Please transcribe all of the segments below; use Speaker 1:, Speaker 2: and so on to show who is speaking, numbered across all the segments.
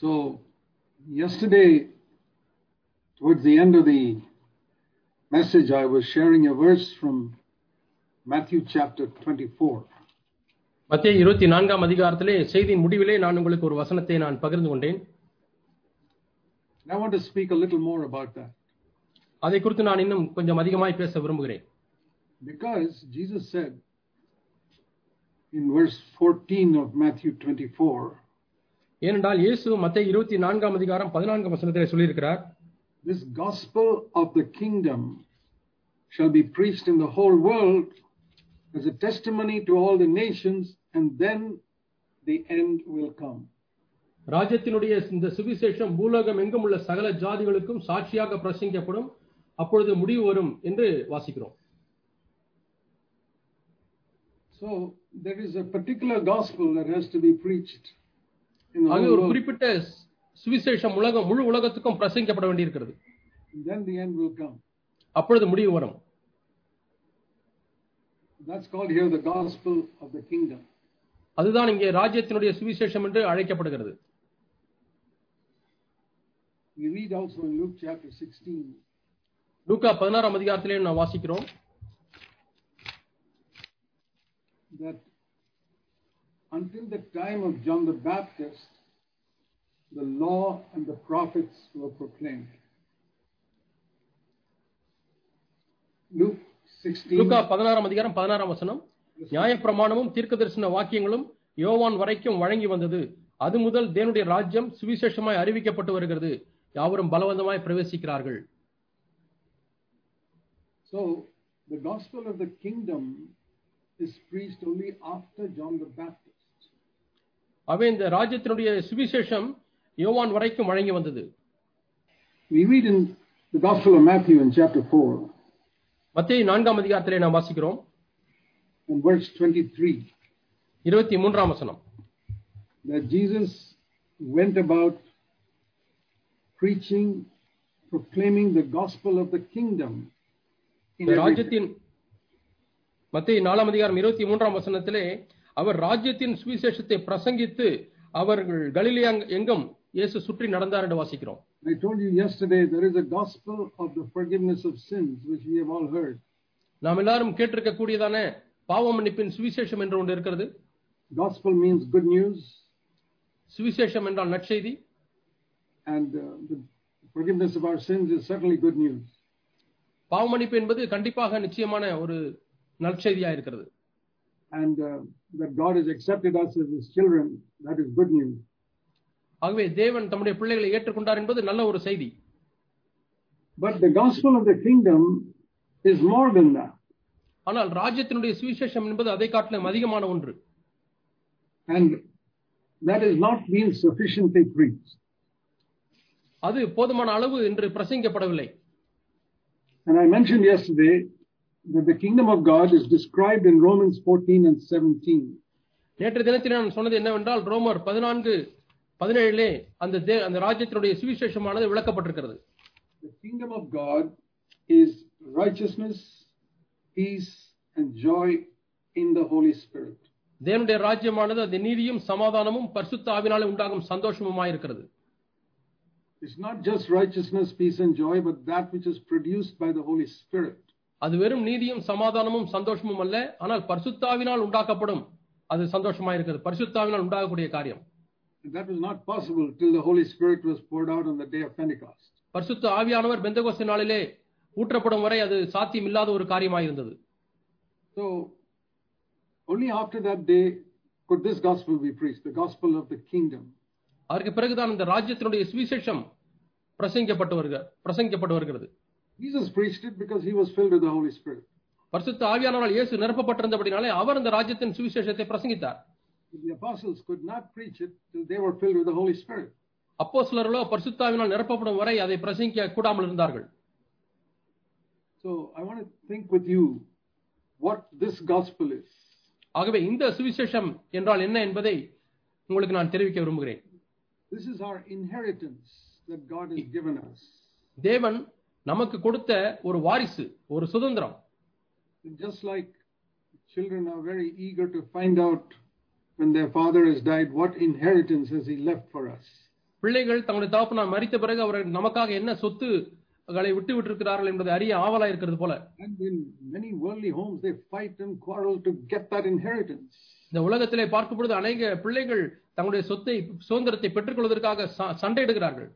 Speaker 1: So, yesterday, towards the end of the message, I was sharing a verse from Matthew chapter 24.
Speaker 2: மத்தேயு 24ஆம் அதிகாரத்திலே செய்தியின் முடிவிலே நான் உங்களுக்கு ஒரு வசனத்தை நான் பகிர்ந்து கொண்டேன்.
Speaker 1: I want to speak a little more about that.
Speaker 2: அதை குறித்து நான் இன்னும் கொஞ்சம் அதிகமாய் பேச விரும்புகிறேன்.
Speaker 1: Because Jesus said in verse 14 of Matthew 24,
Speaker 2: ஏனென்றால் இயேசு மத்தேயு 24ஆம் அதிகாரம் 14ஆம் வசனத்திலே சொல்லியிருக்கிறார்,
Speaker 1: this gospel of the kingdom shall be preached in the whole world as a testimony to all the nations, and then the end will come.
Speaker 2: ராஜ்யத்தினுடைய இந்த சுவிசேஷம் பூலோகம் எங்கும் உள்ள சகல ஜாதிகளுக்கும் சாட்சியாக பிரசங்கிக்கப்படும், அப்பொழுது முடிவு வரும் என்று வாசிக்கிறோம்.
Speaker 1: So there is a particular gospel that has to be preached in the whole
Speaker 2: ஒரு
Speaker 1: world.
Speaker 2: குறிப்பிட்ட சுவிசேஷம் முழு உலகத்துக்கும் பிரசங்கிக்கப்பட வேண்டியிருக்கிறது.
Speaker 1: Then the end will come.
Speaker 2: அப்பொழுது முடிவு வரும்.
Speaker 1: That's called here the gospel of the kingdom.
Speaker 2: அதுதான் இங்கே ராஜ்யத்தினுடைய சுவிசேஷம் என்று அழைக்கப்படுகிறது.
Speaker 1: We read also in Luke chapter 16.
Speaker 2: லூக்கா 16ஆம் அதிகாரத்திலே நாம் வாசிக்கிறோம்
Speaker 1: that until the time of John the Baptist, the law and the prophets were proclaimed. Luke 16.
Speaker 2: லூக்கா 16ஆம் அதிகாரம் 16ஆம் வசனம், நியாயப்பிரமாணமும் தீர்க்கதரிசன வாக்கியங்களும் யோவான் வரைக்கும் வழங்கி வந்தது. அது முதல் தேவனுடைய ராஜ்யம் சுவிசேஷமாய் அறிவிக்கப்பட்டு வருகிறது, யாவரும் பலவந்தமாய் பிரவேசிக்கிறார்கள்.
Speaker 1: So the gospel of the kingdom is preached only after John the Baptist.
Speaker 2: அவை இந்த ராஜ்யத்தினுடைய சுவிசேஷம் யோவான் வரைக்கும் வழங்கி வந்தது.
Speaker 1: We read in the gospel of Matthew in chapter 4.
Speaker 2: மத்தேயு 4ஆம் அதிகாரத்திலே நாம் வாசிக்கிறோம்
Speaker 1: in verse 23.
Speaker 2: 23ஆம் வசனம்.
Speaker 1: That Jesus went about preaching, proclaiming the gospel of the kingdom.
Speaker 2: ராஜ்யத்தின் மத்தேயு 4ஆம் அதிகாரம் 23ஆம் வசனத்திலே அவர் ராஜ்யத்தின் சுவிசேஷத்தை பிரசங்கித்து அவர்கள் கலிலேயா எங்கும் இயேசு சுற்றி நடந்தார் என்று வாசிக்கிறோம்.
Speaker 1: I told you yesterday there is a gospel of the forgiveness of sins which we have all heard.
Speaker 2: நாம் எல்லாரும் கேட்டிருக்க கூடியதான பாவ மன்னிப்பின் சுவிசேஷம் என்று ஒன்று இருக்கிறது.
Speaker 1: Gospel means good news.
Speaker 2: சுவிசேஷம் என்றால் நற்செய்தி.
Speaker 1: And the forgiveness of our sins is certainly good news.
Speaker 2: பாவ மன்னிப்பு என்பது கண்டிப்பாக நிச்சயமான ஒரு நற்செய்தியா இருக்கிறது.
Speaker 1: And that God has accepted us as his children, that is good news.
Speaker 2: ஆகவே தேவன் தம்முடைய பிள்ளைகளை ஏற்றுக்கொண்டார் என்பது நல்ல ஒரு செய்தி.
Speaker 1: But the gospel of the kingdom is more than that.
Speaker 2: ஆனால் ராஜ்யத்தினுடைய சுவிசேஷம் என்பது அதை காட்டிலும் அதிகமான ஒன்று.
Speaker 1: And that is not being sufficiently preached.
Speaker 2: அது போதுமான அளவு என்று பிரசங்கிக்கப்படவில்லை.
Speaker 1: And I mentioned yesterday that the kingdom of God is described in Romans 14 and 17.
Speaker 2: நேற்று தினத்தில் நான் சொன்னது என்னவென்றால் ரோமர் 14:17 அந்த ராஜ்யத்தினுடைய சுவிசேஷமானது விளக்கப்பட்டிருக்கிறது.
Speaker 1: The kingdom of God is righteousness, peace and joy in the Holy Spirit.
Speaker 2: தேவனுடைய ராஜ்யமானது அது நீதியும் சமாதானமும் பரிசுத்த ஆவியினாலே உண்டாகும் சந்தோஷமுமாய் இருக்கிறது.
Speaker 1: It's not just righteousness, peace and joy, but that which is produced by the Holy Spirit.
Speaker 2: அது வெறும் நீதியும் சமாதானமும் சந்தோஷமும் அல்ல, ஆனால் பரிசுத்த ஆவியினால் உண்டாக்கப்படும் அது சந்தோஷமாய் இருக்கிறது. பரிசுத்த ஆவியினால் உண்டாகக்கூடிய காரியம்.
Speaker 1: That was not possible till the Holy Spirit was poured out on the day of Pentecost.
Speaker 2: பரிசுத்த ஆவியானவர் பெந்தெகோஸ்து நாளிலே ஊற்றப்படும் வரை அது சாத்தியம் இல்லாத ஒரு காரியமாய் இருந்தது.
Speaker 1: So only after that day could this gospel be preached, the gospel of the kingdom.
Speaker 2: அதற்கு பிறகுதான் இந்த ராஜ்யத்தினுடைய சுவிசேஷம் பிரசங்கிக்கப்பட்டு வருகிறது.
Speaker 1: Jesus preached it because he was filled with the Holy Spirit.
Speaker 2: பரிசுத்த ஆவியானவரால் இயேசு நிரப்பப்பட்டிருந்தபடினாலே அவர் இந்த ராஜ்யத்தின் சுவிசேஷத்தை பிரசங்கித்தார்.
Speaker 1: The apostles could not preach it till they were filled with the Holy Spirit.
Speaker 2: அப்போஸ்தலர்களோ பரிசுத்த ஆவியினால் நிரப்பப்படும் வரை அதை பிரசங்கிக்க கூடாமல் இருந்தார்கள்.
Speaker 1: So I want to think with you what this gospel is.
Speaker 2: ஆகவே இந்த சுவிசேஷம் என்றால் என்ன என்பதை உங்களுக்கு நான் தெரிவிக்க விரும்புகிறேன்.
Speaker 1: This is our inheritance that God has given us.
Speaker 2: தேவன் நமக்கு கொடுத்த ஒரு வாரிசு, ஒரு சுதந்திரம்.
Speaker 1: Just like children are very eager to find out when their father has died what inheritance has he left for us.
Speaker 2: பிள்ளைகள் தங்களுடைய தகப்பனார் மரித்த பிறகு அவர்கள் நமக்காக என்ன சொத்துகளை விட்டு விட்டிருக்கிறார்கள் என்பதை அறிய ஆவலா இருக்கிறது போல.
Speaker 1: And in many worldly homes they fight and quarrel to get that inheritance.
Speaker 2: இந்த உலகத்திலே பார்க்கும் பொழுது அநேக பிள்ளைகள் தங்களுடைய சொத்தை சுதந்திரத்தை பெற்றுக்கொள்வதற்காக சண்டையிடுகிறார்கள்.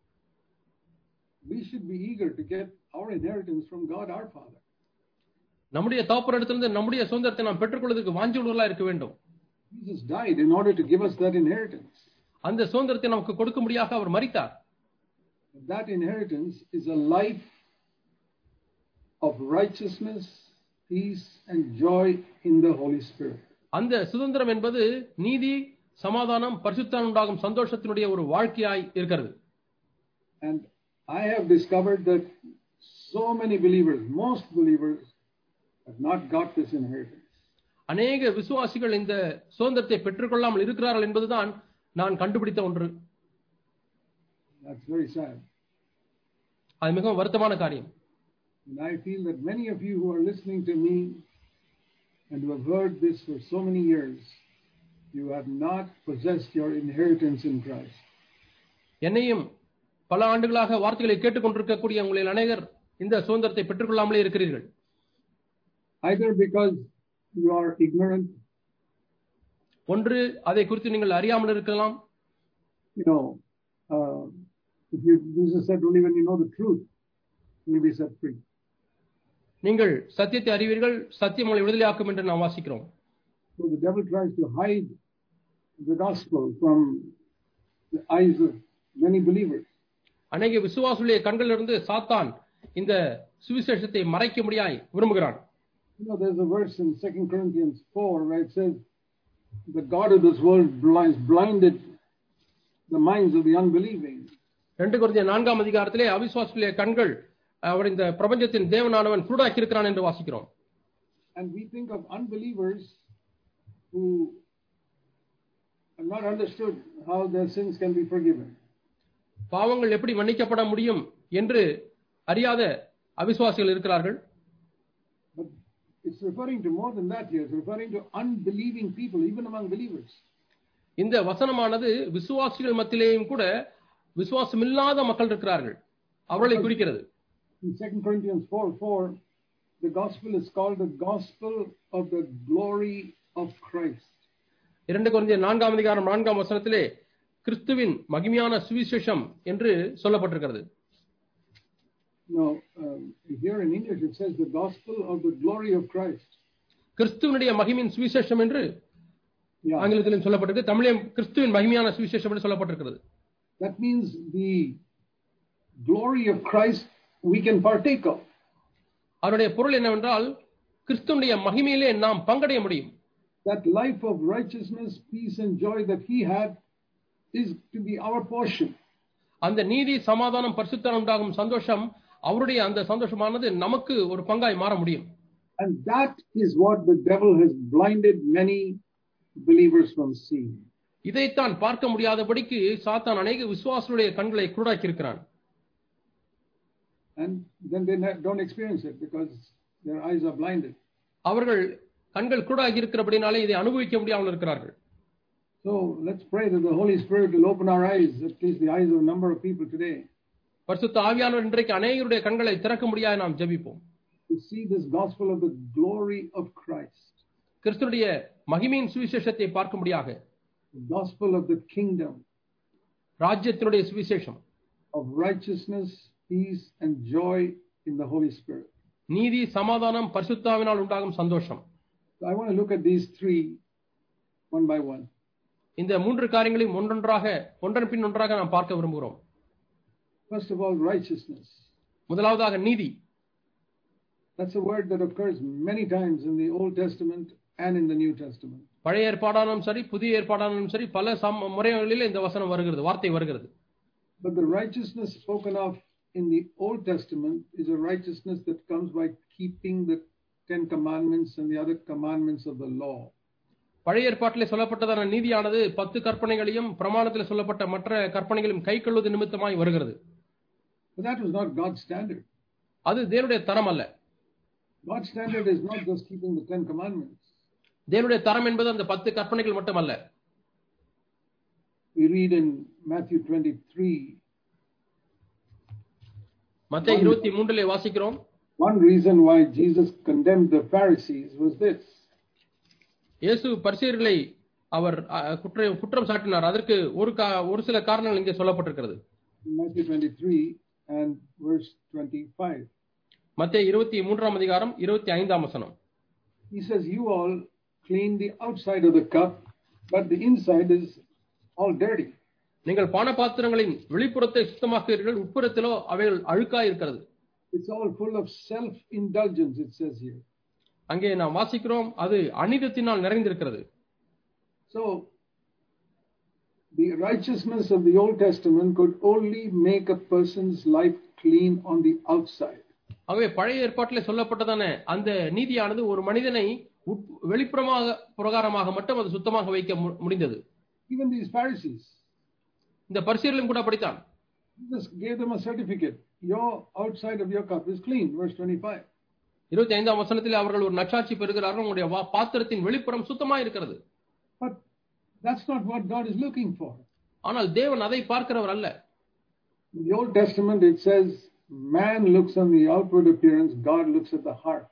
Speaker 1: We should be eager to get our inheritance from God our Father.
Speaker 2: நம்முடைய தகப்பனிடத்திலிருந்து நம்முடைய சுதந்திரத்தை நாம் பெற்றுக்கொள்வதற்கு வாஞ்சியுள்ளவர்களாக இருக்க வேண்டும்.
Speaker 1: Jesus died in order to give us that inheritance.
Speaker 2: அந்த சுதந்திரத்தை நமக்கு கொடுக்கும்படியாக அவர் மரித்தார்.
Speaker 1: That inheritance is a life of righteousness, peace and joy in the Holy Spirit.
Speaker 2: அந்த சுதந்திரம் என்பது நீதி, சமாதானம், பரிசுத்தம் உண்டாகும் சந்தோஷத்தினுடைய ஒரு வாழ்க்கையாய் இருக்கிறது.
Speaker 1: And I have discovered that so many believers, most believers have not got this inheritance.
Speaker 2: அநேக விசுவாசிகள் இந்த சுதந்திரத்தை பெற்றுக்கொள்ளாமல் இருக்கிறார்கள் என்பதுதான் நான் கண்டுபிடித்த ஒன்று.
Speaker 1: That's very sad.
Speaker 2: அது மிகவும் வருத்தமான காரியம்.
Speaker 1: And I feel that many of you who are listening to me and who have heard this for so many years, you have not possessed your inheritance in Christ.
Speaker 2: என்னையும் பல ஆண்டுகளாக வார்த்தைகளை கேட்டுக்கொண்டிருக்கக்கூடிய உங்களில் அநேகர் இந்த சுதந்திரத்தை பெற்றுக்கொள்ளாமலே இருக்கிறீர்கள்.
Speaker 1: Either because you are ignorant,
Speaker 2: ஒன்று அதை குறித்து நீங்கள் அறியாமல் இருக்கலாம்.
Speaker 1: you know, if you, Jesus said only when you know the truth, you will be set free.
Speaker 2: நீங்கள் சத்தியத்தை அறிவீர்கள், சத்தியம் உங்களை விடுதலையாக்கும் என்று நாம் வாசிக்கிறோம்.
Speaker 1: So the devil tries to hide the gospel from the eyes of many believers.
Speaker 2: அநேக விசுவாசிகளுடைய கண்களிலிருந்து சாத்தான் இந்த சுவிசேஷத்தை மறைக்க முடியாய் விரும்புகிறான்.
Speaker 1: You know, there's a verse in 2 Corinthians 4 where it says, the God of this world blinded the minds of the unbelieving.
Speaker 2: 2 கொரிந்தியர் 4ஆம் அதிகாரத்திலே அவிசுவாசிகளுடைய கண்கள் அவர் இந்த பிரபஞ்சத்தின் தேவனானவன் குருடாக்கி இருக்கிறான் என்று வாசிக்கிறோம்.
Speaker 1: And we think of unbelievers who have not understood how their sins can be forgiven.
Speaker 2: பாவங்கள் எப்படி மன்னிக்கப்பட முடியும் என்று அறியாத அவிசுவாசிகள் இருக்கிறார்கள்.
Speaker 1: But it's referring to more than that here. It's referring to unbelieving people, even among believers.
Speaker 2: இந்த வசனமானது விசுவாசிகள் மத்தியிலேயும் கூட விசுவாசமில்லாத மக்கள் இருக்கிறார்கள், அவர்களை குறிக்கிறது.
Speaker 1: In 2 Corinthians 4:4, the gospel is called the gospel of the glory of Christ. 2
Speaker 2: கொரிந்தியர் 4ஆம் அதிகாரம் 4ஆம் வசனத்திலே கிறிஸ்துவின் மகிமையான சுவிசேஷம் என்று சொல்லப்பட்டிருக்கிறது.
Speaker 1: No, here in English it says the gospel of the glory of Christ.
Speaker 2: கிறிஸ்துவினுடைய மகிமையின் சுவிசேஷம் என்று ஆங்கிலத்திலும் சொல்லப்பட்டிருக்கு. தமிழிலும் கிறிஸ்துவின் மகிமையான சுவிசேஷம் என்று சொல்லப்பட்டிருக்கிறது.
Speaker 1: That means the glory of Christ we can partake of.
Speaker 2: அதனுடைய பொருள் என்னவென்றால் கிறிஸ்துவினுடைய மகிமையிலே நாம் பங்கடைய முடியும்.
Speaker 1: That life of righteousness, peace and joy that he had is to be our portion.
Speaker 2: அந்த நீதி, சமாதானம், பரிசுத்தம் உண்டாகும் சந்தோஷம், அவருடைய அந்த சந்தோஷமானது நமக்கு ஒரு பங்காய் மாற முடியும்.
Speaker 1: And that is what the devil has blinded many believers from seeing.
Speaker 2: இதைத்தான் பார்க்க முடியாதபடிக்கு சாத்தான் அநேக விசுவாசிகளுடைய கண்களை குருடாக்கி இருக்கிறான்.
Speaker 1: And then they don't experience it because their eyes are blinded.
Speaker 2: அவர்கள் கண்கள் குருடாகி இருக்கிறபடினாலே இதை அனுபவிக்க முடியாமல் இருக்கிறார்கள்.
Speaker 1: So let's pray that the Holy Spirit will open our eyes, at least the eyes of a number of people today.
Speaker 2: பரிசுத்த ஆவியானவர் இன்றைக்கு அநேகருடைய கண்களை திறக்க முடியாது நாம் ஜெபிப்போம்.
Speaker 1: To see this gospel of the glory of Christ.
Speaker 2: கிறிஸ்துவினுடைய மகிமையின் சுவிசேஷத்தை பார்க்க முடியாக.
Speaker 1: The gospel of the kingdom.
Speaker 2: ராஜ்யத்தினுடைய சுவிசேஷம்.
Speaker 1: Of righteousness, peace and joy in the Holy Spirit.
Speaker 2: நீதி, சமாதானம், பரிசுத்த ஆவியினால் உண்டாகும் சந்தோஷம்.
Speaker 1: So I want to look at these three one by one.
Speaker 2: இந்த மூன்று காரியங்களையும் ஒன்றன் பின் ஒன்றாக நாம் பார்க்க விரும்புகிறோம்.
Speaker 1: First of all, righteousness.
Speaker 2: முதலாவதாக நீதி.
Speaker 1: That's a word that occurs many times in the Old Testament and in the New Testament.
Speaker 2: பழைய ஏற்பாடானாலும் சரி, புதிய ஏற்பாடானாலும் சரி, பல முறைகளில் இந்த வசனம் வருகிறது, வார்த்தை வருகிறது.
Speaker 1: But the righteousness spoken of in the Old Testament is a righteousness that comes by keeping the 10 commandments and the other commandments of the law.
Speaker 2: பழைய ஏற்பாட்டிலே சொல்லப்பட்டதான நீதியானது 10 கற்பனைகளையும் பிரமாணத்தில் சொல்லப்பட்ட மற்ற கற்பனைகளையும் கைக்கொள்வது நிமித்தமாய் வருகிறது.
Speaker 1: But that was not God's standard.
Speaker 2: அது தேவனுடைய தரம் அல்ல.
Speaker 1: God's standard is not just keeping the 10 commandments.
Speaker 2: தேவனுடைய தரம் என்பது அந்த 10 கற்பனைகள் மட்டுமல்ல.
Speaker 1: We read in Matthew 23.
Speaker 2: மத்தேயு 23 வாசிக்கிறோம்.
Speaker 1: One reason why Jesus condemned the Pharisees was this.
Speaker 2: இயேசு பரிசேயர்களை அவர் குற்றம் சாட்டினார். அதற்கு ஒரு சில காரணங்கள் இங்கே சொல்லப்பட்டிருக்கிறது.
Speaker 1: Matthew 23 and verse 25.
Speaker 2: மத்தேயு 23ஆம் அதிகாரம் 25ஆம் வசனம்.
Speaker 1: He says, you all clean the outside of the cup, but the inside is all dirty.
Speaker 2: நீங்கள் பானபாத்திரங்களின் வெளிப்புறத்தை சுத்தமாக்குகிறீர்கள், உட்புறத்திலோ அவைகள் அழுக்காய் இருக்கிறது.
Speaker 1: It's all full of self-indulgence, it says here.
Speaker 2: அங்கே நாம் வாசிக்கிறோம், அது அநீதத்தினால் நிறைந்திருக்கிறது.
Speaker 1: So, the righteousness of the Old Testament could only make a person's life clean on the outside.
Speaker 2: ஆகவே பழைய ஏற்பாட்டிலே சொல்லப்பட்டதான அந்த நீதியானது ஒரு மனிதனை வெளிப்புறமாக பிரகாரமாக மட்டும் அது சுத்தமாக வைக்க முடிந்தது.
Speaker 1: Even these Pharisees,
Speaker 2: இந்த பரிசேயர்களும் கூட அப்படித்தான்.
Speaker 1: Jesus gave them a certificate. Your outside of your cup is clean. Verse 25.
Speaker 2: 25ஆம் வசனத்தில் அவர்கள் ஒரு நற்சாட்சி பெறுகிறார்கள், உங்களுடைய பாத்திரத்தின் வெளிப்புறம் சுத்தமாக இருக்கிறது.
Speaker 1: But that's not what God is looking for.
Speaker 2: ஆனால் தேவன் அதை பார்க்கிறவர் அல்ல.
Speaker 1: In the Old Testament it says, man looks on the outward appearance, God looks at the heart.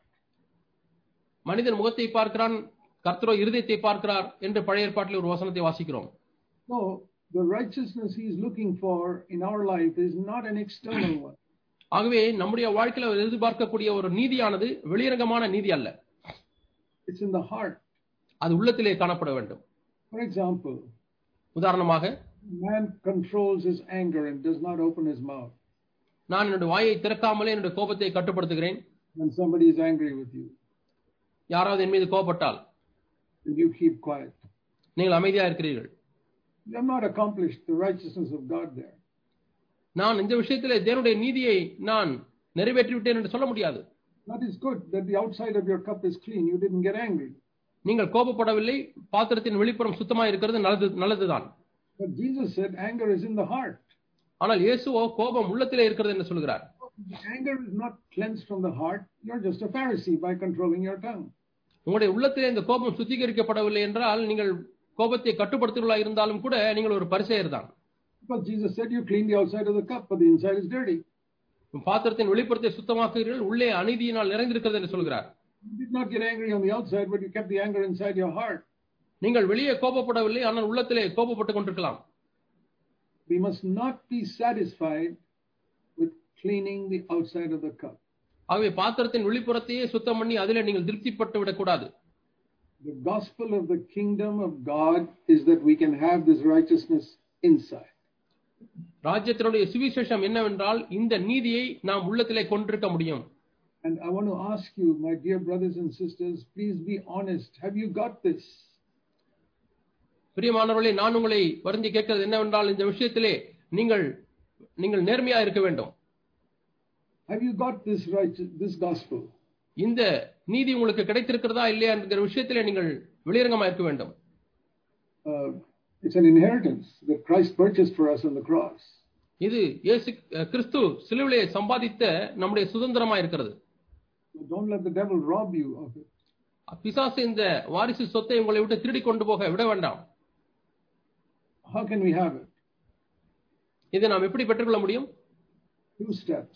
Speaker 2: மனிதன் முகத்தை பார்க்கிறான், கர்த்தரோ இருதயத்தை பார்க்கிறார் என்று பழைய ஏற்பாட்டில் ஒரு வசனத்தை வாசிக்கிறோம்.
Speaker 1: So the righteousness he is looking for in our life is not an external one.
Speaker 2: ஆகவே நம்முடைய வாழ்க்கையில் எதிர்பார்க்கக்கூடிய ஒரு நீதியானது வெளியரங்கமான நீதி அல்ல.
Speaker 1: It's in the heart.
Speaker 2: அது உள்ளத்திலே காணப்பட வேண்டும்.
Speaker 1: For example,
Speaker 2: உதாரணமாக,
Speaker 1: man controls his anger and does not open his mouth.
Speaker 2: நான் என்னுடைய வாயை திறக்காமலே என்னுடைய கோபத்தை கட்டுப்படுத்துகிறேன்.
Speaker 1: When somebody is angry with you,
Speaker 2: யாராவது என் மீது கோபப்பட்டால்
Speaker 1: you keep quiet.
Speaker 2: நீங்கள் அமைதியா இருக்கிறீர்கள்.
Speaker 1: You have not accomplished the righteousness of God there.
Speaker 2: நான் இந்த விஷயத்திலே தேவனுடைய நீதியை நான் நிறைவேற்றி விட்டேன் என்று சொல்ல முடியாது.
Speaker 1: That is good that the outside of your cup is clean. You didn't get angry.
Speaker 2: நீங்கள் கோபப்படவில்லை, பாத்திரத்தின் வெளிப்புறம் சுத்தமாக இருக்கிறது, நல்லதுதான்.
Speaker 1: But Jesus said anger is in the heart.
Speaker 2: ஆனால் இயேசுவோ கோபம் உள்ளத்திலே இருக்கிறது என்று சொல்கிறார்.
Speaker 1: Anger is not cleansed from the heart. You're just a Pharisee by controlling your tongue.
Speaker 2: உங்களுடைய உள்ளத்திலே இந்த கோபம் சுத்திகரிக்கப்படவில்லை என்றால் நீங்கள் கோபத்தை கட்டுப்படுத்துவதாக இருந்தாலும் கூட நீங்கள் ஒரு பரிசேயர் தான்.
Speaker 1: Because Jesus said you clean the outside of the cup, but the inside is dirty.
Speaker 2: பாத்திரத்தின் வெளிப்புறத்தை சுத்தமாக்குகிறீர்கள், உள்ளே அநீதியினால் நிறைந்திருக்கிறது என்று சொல்கிறார்.
Speaker 1: You did not get angry on the outside, but you kept the anger inside your heart.
Speaker 2: நீங்கள் வெளியே கோபப்படவில்லை, ஆனால் உள்ளத்திலே கோபப்பட்டுக் கொண்டிருக்கலாம்.
Speaker 1: We must not be satisfied with cleaning the outside of the cup.
Speaker 2: ஆகவே பாத்திரத்தின் வெளிப்புறத்தையே சுத்தம் பண்ணி அதிலே நீங்கள் திருப்திப்பட்டு விடக்கூடாது.
Speaker 1: The gospel of the kingdom of God is that we can have this righteousness inside.
Speaker 2: ராஜ்யத்தினுடைய சுவிசேஷம் என்னவென்றால் இந்த நீதியை நாம் உள்ளத்திலே கொண்டிருக்க முடியும்.
Speaker 1: And I want to ask you, my dear brothers and sisters, please be honest. Have you got this?
Speaker 2: பிரியமானவர்களே, நான் உங்களை வருந்தி கேட்கிறது என்னவென்றால் இந்த விஷயத்திலே நீங்கள் நேர்மையா இருக்க வேண்டும்.
Speaker 1: Have you got this gospel?
Speaker 2: இந்த நீதி உங்களுக்கு கிடைத்திருக்கிறதா இல்லையா என்கிற விஷயத்திலே நீங்கள் வெளியரங்கமா இருக்க வேண்டும்.
Speaker 1: It's an inheritance that Christ purchased for us on the cross.
Speaker 2: இது இயேசு கிறிஸ்து சிலுவையிலே சம்பாதித்த நம்முடைய சுதந்திரமா இருக்கிறது.
Speaker 1: Don't let the devil rob you of it.
Speaker 2: பிசாசு இந்த வாரிசு சொத்தை உங்களை விட்டு திருடி கொண்டு போக விட வேண்டாம்.
Speaker 1: How can we have it?
Speaker 2: இதை நாம் எப்படி பெற்றுக்கொள்ள முடியும்?
Speaker 1: 2 steps.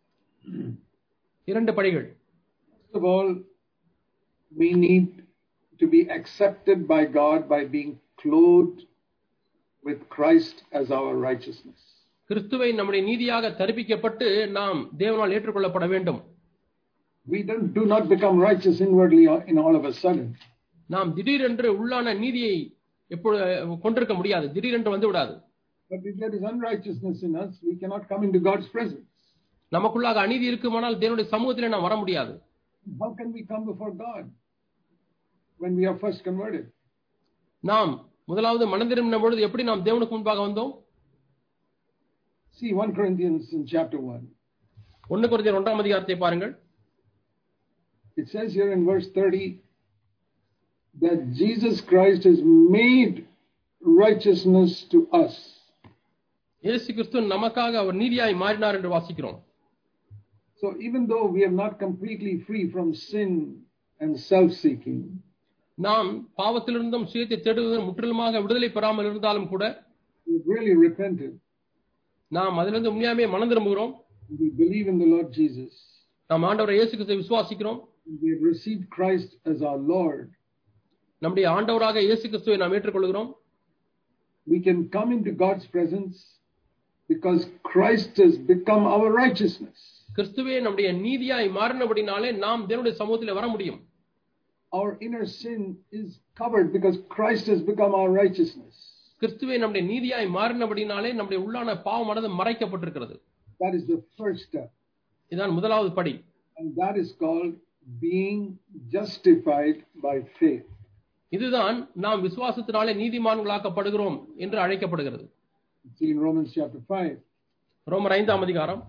Speaker 2: 2 படிகள்.
Speaker 1: First of all, we need to be accepted by God by being clothed with Christ as our righteousness.
Speaker 2: கிறிஸ்துவை நம்முடைய நீதியாக தரிப்பிக்கப்பட்டு நாம் தேவனால் ஏற்றுக்கொள்ளப்பட வேண்டும்.
Speaker 1: We do not become righteous inwardly in all of a sudden.
Speaker 2: நாம் திடீரென்று உள்ளான நீதியை கொண்டிருக்க முடியாது, திடீரென்று வந்து விடாது.
Speaker 1: But if there is unrighteousness in us, we cannot come into God's presence.
Speaker 2: நமக்குள்ளாக அநீதி இருக்குமானால் தேவனுடைய சமூகத்திலே நாம் வர முடியாது.
Speaker 1: How can we come before God when we are first converted?
Speaker 2: நாம் முதலாவது மனம் திரும்பின பொழுது எப்படி நாம் தேவனுக்கு முன்பாக வந்தோம்?
Speaker 1: See 1 Corinthians in chapter 1.
Speaker 2: 1 கொரிந்தியர் 1ஆம் அதிகாரத்தை பாருங்கள்.
Speaker 1: It says here in verse 30 that Jesus Christ has made righteousness to us.
Speaker 2: இயேசு கிறிஸ்து நமக்காக அவர் நீதியாய் மாறினார் என்று வாசிக்கிறோம்.
Speaker 1: So even though we are not completely free from sin and self-seeking,
Speaker 2: நாம் பாவத்திலிருந்தும் சுயத்தை தேடுவதில் முற்றிலுமாக விடுதலை பெறாமல் இருந்தாலும் கூட,
Speaker 1: we've really repented.
Speaker 2: நாம் அதிலிருந்து உண்மையாவே மனம் திரும்புகிறோம்.
Speaker 1: We believe in the Lord Jesus.
Speaker 2: நாம் ஆண்டவர் இயேசு கிறிஸ்துவை விசுவாசிக்கிறோம்.
Speaker 1: We have received Christ as our Lord.
Speaker 2: நம்முடைய ஆண்டவராக இயேசு கிறிஸ்துவை நாம் ஏற்றுக்கொள்கிறோம்.
Speaker 1: We can come into God's presence because Christ has become our righteousness.
Speaker 2: கிறிஸ்துவே நம்முடைய நீதியாய் மாறினபடினாலே நாம் தேவனுடைய சமூகத்திலே வர முடியும்.
Speaker 1: Our inner sin is covered because Christ has become our righteousness.
Speaker 2: கிறிஸ்துவே நம்முடைய நீதியாய் மாறினபடினாலே நம்முடைய உள்ளான பாவமானது மறைக்கப்பட்டிருக்கிறது.
Speaker 1: That is the first step.
Speaker 2: இதான் முதலாவது படி.
Speaker 1: And that is called being justified by faith.
Speaker 2: இதுதான் நாம் விசுவாசத்தினாலே நீதிமான்களாக்கப்படுகிறோம் என்று அழைக்கப்படுகிறது.
Speaker 1: It's in Romans chapter 5.
Speaker 2: ரோமர் 5ஆம் அதிகாரம்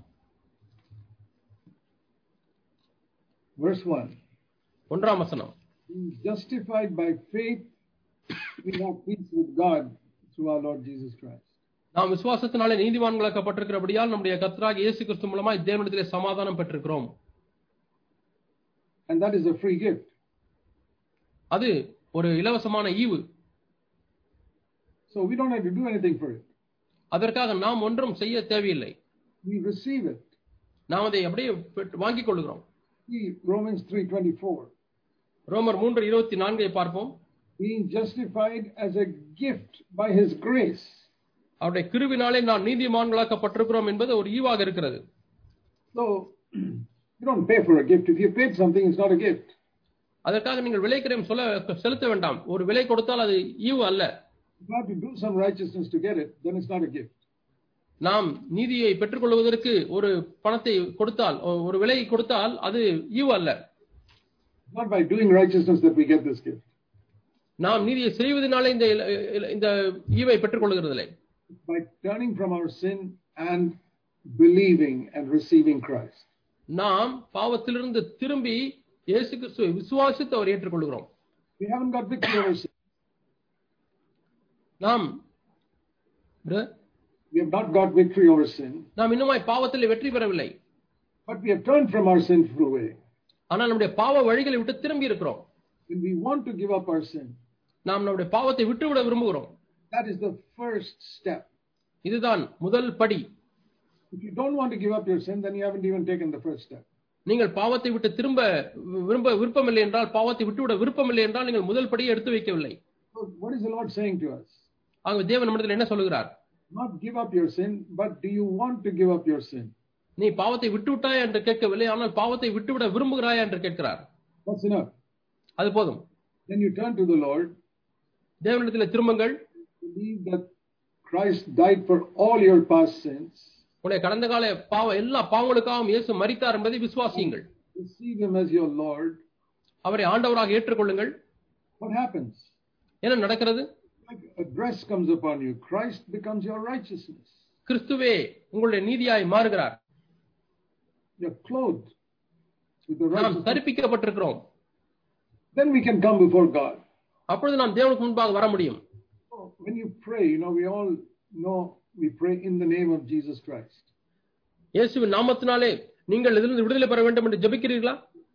Speaker 1: verse 1.
Speaker 2: 1ஆம் வசனம்.
Speaker 1: Being justified by faith, we have peace with God through our Lord Jesus Christ.
Speaker 2: நாம் விசுவாசத்தினாலே நீதிமான்களாக்கப்பட்டிருக்கிறபடியால் நம்முடைய கர்த்தராகிய இயேசு கிறிஸ்து மூலமாய் தேவனிடத்திலே சமாதானம் பெற்றிருக்கிறோம்.
Speaker 1: And that is a free gift.
Speaker 2: அது ஒரு இலவசமான ஈவு.
Speaker 1: So we don't have to do anything for it.
Speaker 2: அதற்காக நாம் ஒன்றும் செய்ய தேவையில்லை.
Speaker 1: We receive it.
Speaker 2: நாம் அதை அப்படியே வாங்கிக் கொள்கிறோம்.
Speaker 1: See Romans 3:24.
Speaker 2: ரோமர் 3:24 பார்ப்போம்.
Speaker 1: Being justified as a gift by his grace.
Speaker 2: அவருடைய கிருபையினாலே நாம் நீதிமான்களாக்கப்பட்டிருக்கிறோம் என்பது ஒரு ஈவாக இருக்கிறது.
Speaker 1: So you don't pay for a gift. If you paid something, it's not a gift.
Speaker 2: அதற்காக நீங்கள் விலை கிரயம் செலுத்த வேண்டாம். ஒரு விலை கொடுத்தால் அது ஈவு அல்ல.
Speaker 1: You have to do some righteousness to get it, then it's not a gift.
Speaker 2: நாம் நீதியை பெற்றுக்கொள்வதற்கு ஒரு பணத்தை கொடுத்தால், ஒரு விலை கொடுத்தால் அது ஈவு அல்ல.
Speaker 1: Not by doing righteousness that we get this gift.
Speaker 2: நாம் நீதியை செய்வதனாலே இந்த ஈவை பெற்றுக்கொள்கிறதில்லை.
Speaker 1: By turning from our sin and believing and receiving Christ.
Speaker 2: நாம் பாவத்திலிருந்து திரும்பி இயேசு கிறிஸ்துவை விசுவாசித்து அவர் ஏற்றுக்கொள்கிறோம்.
Speaker 1: We haven't got victory over sin. We have not got victory over sin.
Speaker 2: நாம் இன்னுமாய் பாவத்திலே வெற்றி பெறவில்லை.
Speaker 1: But we have turned from our sinful way.
Speaker 2: ஆனால் நம்முடைய பாவ வழிகளை விட்டு திரும்பி இருக்கிறோம்.
Speaker 1: And we want to give up our sin.
Speaker 2: நாம் நம்முடைய பாவத்தை விட்டுவிட விரும்புகிறோம்.
Speaker 1: That is the first step.
Speaker 2: இதுதான் முதல் படி.
Speaker 1: If you don't want to give up your sin, then you haven't even taken the first step.
Speaker 2: நீங்கள் பாவத்தை விட்டு திரும்ப விருப்பமில்லை என்றால், பாவத்தை விட்டுவிட விருப்பமில்லை என்றால் நீங்கள் முதல் படியை எடுத்து வைக்கவில்லை.
Speaker 1: So what is the Lord saying to us?
Speaker 2: ஆக தேவன் நம்மிடத்தில் என்ன சொல்லுகிறார்?
Speaker 1: Not give up your sin, but do you want to give up your sin?
Speaker 2: நீ பாவத்தை விட்டுவிட்டாயா என்று கேட்கவில்லை, ஆனால் பாவத்தை விட்டுவிட விரும்புகிறாயா என்று கேட்கிறார்.
Speaker 1: That's enough.
Speaker 2: அது போதும்.
Speaker 1: Then you turn to the Lord.
Speaker 2: தேவனிடத்தில் திரும்புங்கள்.
Speaker 1: Believe that Christ died for all your past sins.
Speaker 2: உடைய கடந்த கால எல்லா பாவங்களுக்காகவும் இயேசு மரித்தார் என்பதை விசுவாசியுங்கள்.
Speaker 1: Receive him as your Lord.
Speaker 2: அவரை ஆண்டவராக ஏற்றுக்கொள்ளுங்கள்.
Speaker 1: What happens?
Speaker 2: என்ன நடக்கிறது?
Speaker 1: Like a dress comes upon you. Christ becomes your righteousness.
Speaker 2: கிறிஸ்துவே உங்களுடைய நீதியாய் மாறுகிறார்.
Speaker 1: You're clothed with the
Speaker 2: நாம்
Speaker 1: righteousness.
Speaker 2: தரிப்பிக்கப்பட்டிருக்கிறோம்.
Speaker 1: Then we can come before God.
Speaker 2: அப்பொழுது நாம் தேவனுக்கு முன்பாக வர முடியும்.
Speaker 1: When you pray, we all know we pray in the name of Jesus Christ.
Speaker 2: இயேசுவின் நாமத்தினாலே நீங்கள் இதிலிருந்து விடுதலை பெற வேண்டும் என்று ஜெபிக்கிறீர்களா?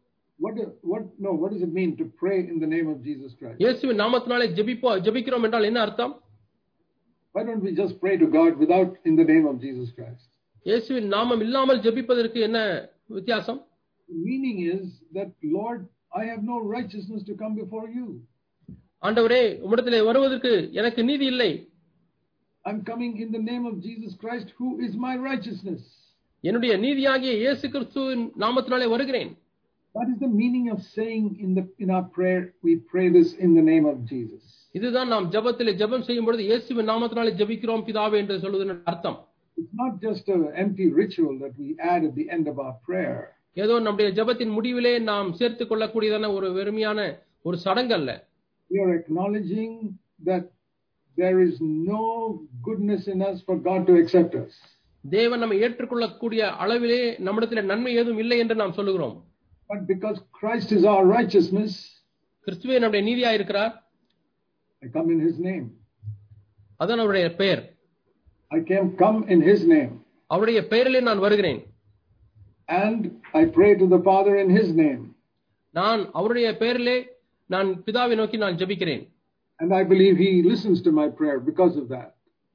Speaker 1: What does it mean to pray in the name of Jesus Christ?
Speaker 2: இயேசுவின் நாமத்தினாலே ஜெபிக்கிறோம் என்றால் என்ன அர்த்தம்?
Speaker 1: Why don't we just pray to God without in the name of Jesus Christ?
Speaker 2: இயேசுவின் நாமம் இல்லாமல் ஜெபிப்பதற்கு என்ன வித்தியாசம்?
Speaker 1: The meaning is that, Lord, I have no righteousness to come before you.
Speaker 2: ஆண்டவரே, உம்மிடத்திலே வருவதற்கு எனக்கு நீதி இல்லை.
Speaker 1: I'm coming in the name of Jesus Christ, who is my righteousness.
Speaker 2: என்னுடைய நீதியாகிய இயேசு கிறிஸ்துவின் நாமத்தினாலே வருகிறேன்.
Speaker 1: That is the meaning of saying in our prayer, we pray this in the name of Jesus.
Speaker 2: இதுதான் நாம் ஜெபத்திலே ஜெபம் செய்யும் பொழுது இயேசுவின் நாமத்தினாலே ஜெபிக்கிறோம் பிதாவே என்று சொல்வதன் அர்த்தம்.
Speaker 1: It's not just an empty ritual that we add at the end of our prayer.
Speaker 2: ஏதோ நம்முடைய ஜெபத்தின் முடிவிலே நாம் சேர்த்துக் கொள்ளக்கூடியதான ஒரு வெறுமையான ஒரு சடங்கு அல்ல.
Speaker 1: We are acknowledging that there is no goodness in us for God to accept us.
Speaker 2: தேவன் நம்மை ஏற்றுக்கொள்ளக்கூடிய அளவிலே நம்மிடத்திலே நன்மை ஏதும் இல்லை என்று நாம் சொல்லுகிறோம்.
Speaker 1: But because Christ is our righteousness,
Speaker 2: கிறிஸ்துவே நம்முடைய நீதியாய் இருக்கிறார்.
Speaker 1: I come in his name.
Speaker 2: அதான் அவருடைய பெயர்.
Speaker 1: I can come in his name.
Speaker 2: அவருடைய பெயரிலே நான் வருகிறேன்.
Speaker 1: And I pray to the Father in his name.
Speaker 2: நான் அவருடைய பெயரிலே நான் பிதாவை நோக்கி நான் ஜெபிக்கிறேன்.
Speaker 1: And I believe he listens to my prayer because of that.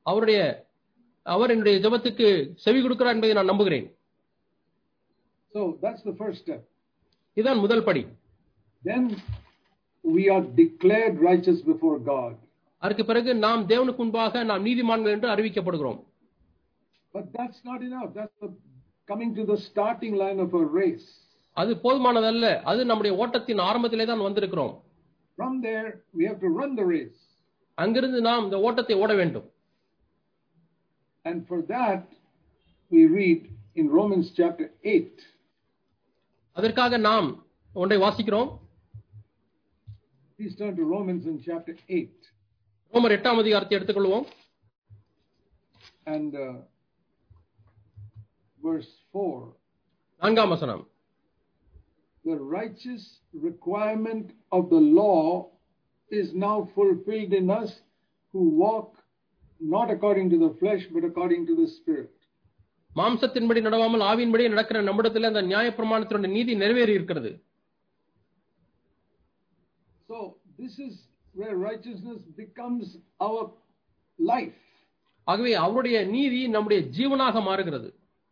Speaker 2: அவர் என்னுடைய ஜெபத்துக்கு செவி கொடுக்கிறார் என்பதை நான் நம்புகிறேன்.
Speaker 1: So that's the first step.
Speaker 2: இதுதான் முதல் படி.
Speaker 1: Then we are declared righteous before God.
Speaker 2: அதற்கு பிறகு நாம் தேவனுக்கு முன்பாக நாம் நீதிமான்கள் என்று அறிவிக்கப்படுகிறோம்.
Speaker 1: But that's not enough. That's coming to the starting line of a race.
Speaker 2: அது போதுமானதல்ல. அது நம்முடைய ஓட்டத்தின் ஆரம்பத்திலே தான் வந்திருக்கிறோம்.
Speaker 1: From there we have to run the race.
Speaker 2: அங்கிருந்து நாம் இந்த ஓட்டத்தை ஓட வேண்டும்.
Speaker 1: And for that we read in Romans chapter 8.
Speaker 2: அதற்காக நாம் ஒன்றை வாசிக்கிறோம்.
Speaker 1: Please turn to Romans in chapter 8.
Speaker 2: ரோமர் 8ஆம் அதிகாரத்தை எடுத்துக்கொள்வோம்.
Speaker 1: And verse 4.
Speaker 2: 4ஆம் வசனம்.
Speaker 1: The righteous requirement of the law is now fulfilled in us who walk not according to the flesh but according to the Spirit.
Speaker 2: மாம்சத்தின்படி நடவாமல் ஆவியின்படி நடக்கிற நம்மிடத்தில் அந்த நியாயப்பிரமாணத்தினுடைய நீதி நிறைவேறி இருக்கிறது.
Speaker 1: So this is where righteousness becomes our life.
Speaker 2: ஆகவே அவருடைய நீதி நம்முடைய ஜீவனாக மாறுகிறது.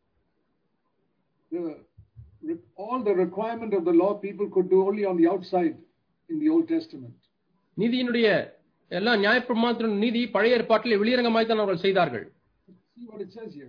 Speaker 1: All the requirement of the law people could do only on the outside in the Old Testament.
Speaker 2: நீதியினுடைய எல்லா நியாயப்பிரமாணத்தினுடைய நீதி பழைய ஏற்பாட்டிலே வெளியரங்கமாய் தான் அவர்கள் செய்தார்கள்.
Speaker 1: See what it says here.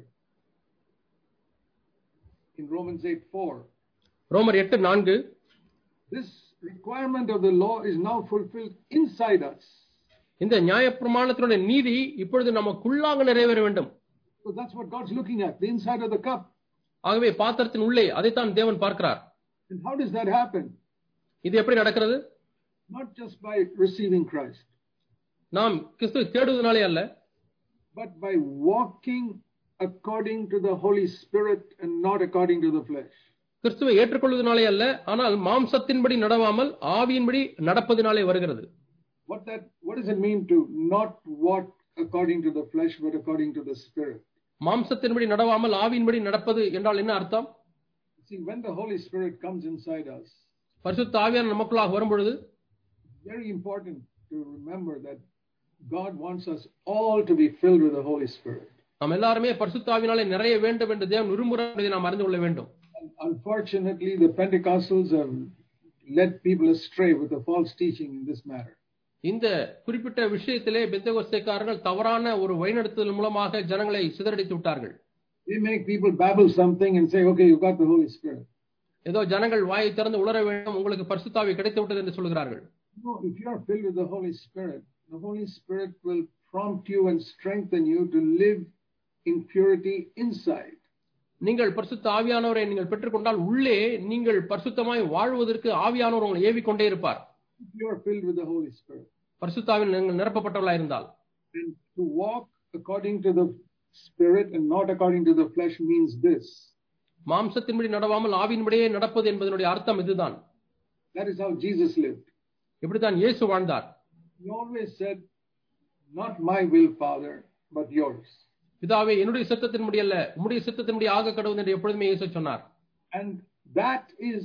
Speaker 1: In Romans 8:4.
Speaker 2: ரோமர் 8:4.
Speaker 1: This requirement of the law is now fulfilled inside us.
Speaker 2: இந்த நியாயப்பிரமாணத்தினுடைய நீதி இப்பொழுது நமக்குள்ளாக நிறைவேற வேண்டும்.
Speaker 1: So that's what God's looking at, the inside of the cup.
Speaker 2: ஆகவே பாத்திரத்தின் உள்ளே அதைத்தான் தேவன் பார்க்கிறார்.
Speaker 1: And how does that happen?
Speaker 2: இது எப்படி நடக்கிறது?
Speaker 1: Not just by receiving Christ.
Speaker 2: நாம் கிறிஸ்துவை தேடுவதனாலே அல்ல,
Speaker 1: but by walking according to the Holy Spirit and not according to the flesh.
Speaker 2: கிறிஸ்துவை ஏற்றுக்கொள்வதனாலே அல்ல, ஆனால் மாம்சத்தின்படி நடவாமல் ஆவியின்படி நடப்பதினாலே வருகிறது.
Speaker 1: What does it mean to not walk according to the flesh but according to the Spirit?
Speaker 2: மாம்சத்தின்படி நடவாமல் ஆவியின்படி நடப்பது என்றால் என்ன அர்த்தம்?
Speaker 1: See, when the Holy Spirit comes inside us,
Speaker 2: பரிசுத்த ஆவியானவர் நமக்குள்ளாக வரும்பொழுது
Speaker 1: very important to remember that God wants us all to be filled with the Holy Spirit.
Speaker 2: நாம் எல்லாரும் பரிசுத்த ஆவியினாலே நிறைய வேண்டும் என்று தேவன் விரும்புகிறார் என்பதை நாம் அறிந்து கொள்ள வேண்டும்.
Speaker 1: Unfortunately, the Pentecostals have led people astray with the false teaching in this matter.
Speaker 2: இந்த குறிப்பிட்ட விஷயத்திலே பெந்தேகோஸ்தேக்காரர்கள் தவறான ஒரு வழிநடத்துதல் மூலமாக ஜனங்களை சிதறடித்து விட்டார்கள்.
Speaker 1: They make people babble something and say, okay, you got the Holy Spirit.
Speaker 2: ஏதோ ஜனங்கள் வாயை திறந்து உளர வேண்டும், உங்களுக்கு பரிசுத்த ஆவி கிடைத்து விட்டது என்று சொல்கிறார்கள்.
Speaker 1: No, if you are filled with the Holy Spirit will prompt you and strengthen you to live in purity inside.
Speaker 2: நீங்கள் பரிசுத்த ஆவியானவரை நீங்கள் பெற்றுக்கொண்டால் உள்ளே நீங்கள் பரிசுத்தமாய் வாழ்வதற்கு ஆவியானவர் உங்களை ஏவிக்கொண்டே இருப்பார்.
Speaker 1: If you are filled with the Holy Spirit,
Speaker 2: பரிசுத்த ஆவியில் நீங்கள் நிரப்பப்பட்டவர்களாய் இருந்தால்,
Speaker 1: and to walk according to the Spirit and not according to the flesh means this.
Speaker 2: மாம்சத்தின்படி நடவாமல் ஆவியின்படியே நடப்பது என்பதனுடைய அர்த்தம் இதுதான்.
Speaker 1: That is how Jesus lived.
Speaker 2: இப்படித்தான் இயேசு வாழ்ந்தார்.
Speaker 1: He always said, not my will, Father, but yours.
Speaker 2: பிதாவே, என்னுடைய சித்தத்தின்படி அல்ல, உம்முடைய சித்தத்தின்படி ஆக கடவுள் என்று எப்பொழுதுமே இயேசு சொன்னார்.
Speaker 1: And that is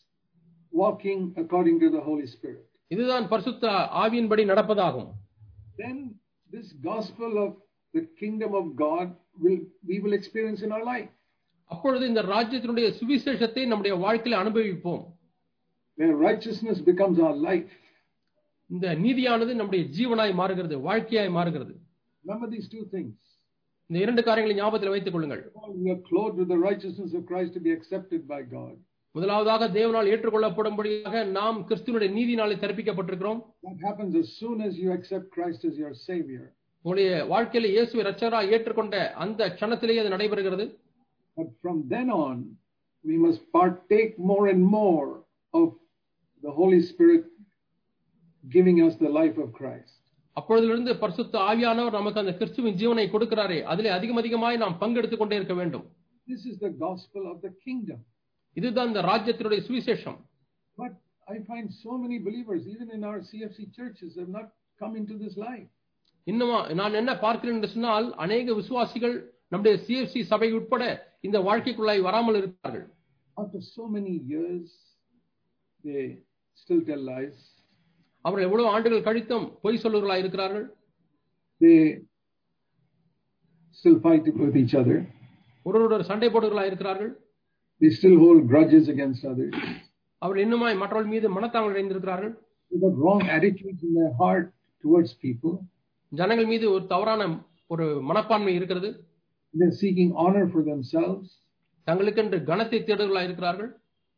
Speaker 1: walking according to the Holy Spirit.
Speaker 2: இதுதான் பரிசுத்த ஆவியின்படி நடப்பதாகும்.
Speaker 1: Then this gospel of the kingdom of God we will experience in our life.
Speaker 2: அப்பொழுது இந்த ராஜ்யத்தினுடைய சுவிசேஷத்தை நம்முடைய வாழ்க்கையில் அனுபவிப்போம்.
Speaker 1: Where righteousness becomes our life.
Speaker 2: இந்த நீதியானது நம்முடைய ஜீவனாய் மாறுகிறது, வாழ்க்கையாய் மாறுகிறது.
Speaker 1: Remember these two things.
Speaker 2: இந்த இரண்டு காரியங்களை ஞாபகத்தில் வைத்துக் கொள்ளுங்கள்.
Speaker 1: We are clothed with the righteousness of Christ to be accepted by God.
Speaker 2: முதலாவதாக தேவனால் ஏற்றுக்கொள்ளப்படும்படியாக நாம் கிறிஸ்துவினுடைய நீதியினாலே தரிப்பிக்கப்பட்டிருக்கிறோம்.
Speaker 1: That happens as soon as you accept Christ as your savior.
Speaker 2: உங்களுடைய வாழ்க்கையில இயேசுவை இரட்சகராய் ஏற்றுக்கொண்ட அந்த க்ஷணத்திலேயே அது நடைபெறுகிறது.
Speaker 1: But from then on we must partake more and more of the Holy Spirit giving us the life of Christ.
Speaker 2: அப்பொழுதிலிருந்து பரிசுத்த ஆவியானவர் நமக்கு அந்த கிறிஸ்துவின் ஜீவனை கொடுக்கிறாரே, அதிலே அதிகமாய் நாம் பங்கெடுத்துக் கொண்டே இருக்க வேண்டும்.
Speaker 1: This is the gospel of the kingdom.
Speaker 2: இதுதான் இந்த ராஜ்யத்தினுடைய சுவிசேஷம்.
Speaker 1: But I find so many believers even in our CFC churches have not come into this life.
Speaker 2: இன்னும் நான் என்ன பார்க்கிறேன் என்று சொன்னால், अनेक விசுவாசிகள் நம்முடைய CFC சபை உட்பட இந்த வாழ்க்கைக்குள்ளாய் வராமல் இருக்கிறார்கள்.
Speaker 1: After so many years they still tell lies.
Speaker 2: அவர்கள் எவ்வளவு ஆண்டுகள் கழித்தும் பொய் சொல்லுகிறார்கள் இருக்கிறார்கள்.
Speaker 1: They still fight with each other.
Speaker 2: ஒருவரோடு சண்டை போடுகிறவர்களாக இருக்கிறார்கள்.
Speaker 1: They still hold grudges against others.
Speaker 2: அவர்கள் இன்னுமாய் மற்றவர்கள் மீது மனத்தாங்கல் அடைந்திருக்கிறார்கள்.
Speaker 1: They got wrong attitudes in their heart towards people.
Speaker 2: ஜனங்கள் மீது ஒரு தவறான ஒரு மனப்பான்மை இருக்கிறது.
Speaker 1: They're seeking honor for themselves.
Speaker 2: தங்களுக்கென்று கனத்தை தேடுகிறவர்களாக இருக்கிறார்கள்.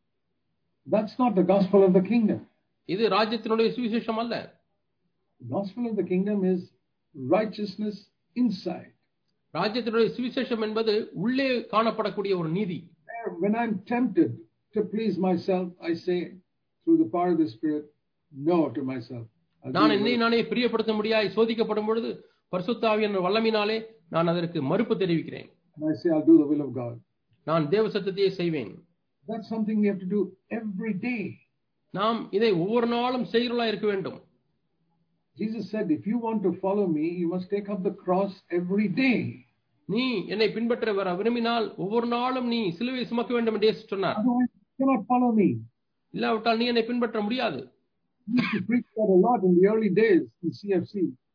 Speaker 1: That's not the gospel of the kingdom.
Speaker 2: இது ராஜ்யத்தினுடைய சுவிசேஷம் அல்ல.
Speaker 1: The gospel of the kingdom is righteousness inside.
Speaker 2: ராஜ்யத்தினுடைய சுவிசேஷம் என்பது உள்ளே காணப்படக்கூடிய ஒரு நீதி.
Speaker 1: When I'm tempted to please myself, I say through the power of the Spirit, no to myself.
Speaker 2: நான் என்னை நானே பிரியப்படுத்த முடியாய் சோதிக்கப்படும் பொழுது பரிசுத்த ஆவியின் வல்லமையினாலே நான் அதற்கு மறுப்பு தெரிவிக்கிறேன்.
Speaker 1: And I say I'll do the will of God.
Speaker 2: நான் தேவ சத்தத்தையே செய்வேன்.
Speaker 1: That's something we have to do every day.
Speaker 2: நாம் இதை ஒவ்வொரு நாளும் செய்கிறவர்களாக இருக்க வேண்டும்.
Speaker 1: Jesus said, if you want to follow me, you must take up the cross every day.
Speaker 2: நீ என்னை பின்பற்ற வர விரும்பினால் ஒவ்வொரு நாளும் நீ சிலுவையை சுமக்க வேண்டும் என்று இயேசு சொன்னார்.
Speaker 1: Otherwise, you cannot follow me.
Speaker 2: இல்லாவிட்டால் நீ என்னை பின்பற்ற முடியாது.
Speaker 1: We used to preach that a lot in the early days in CFC.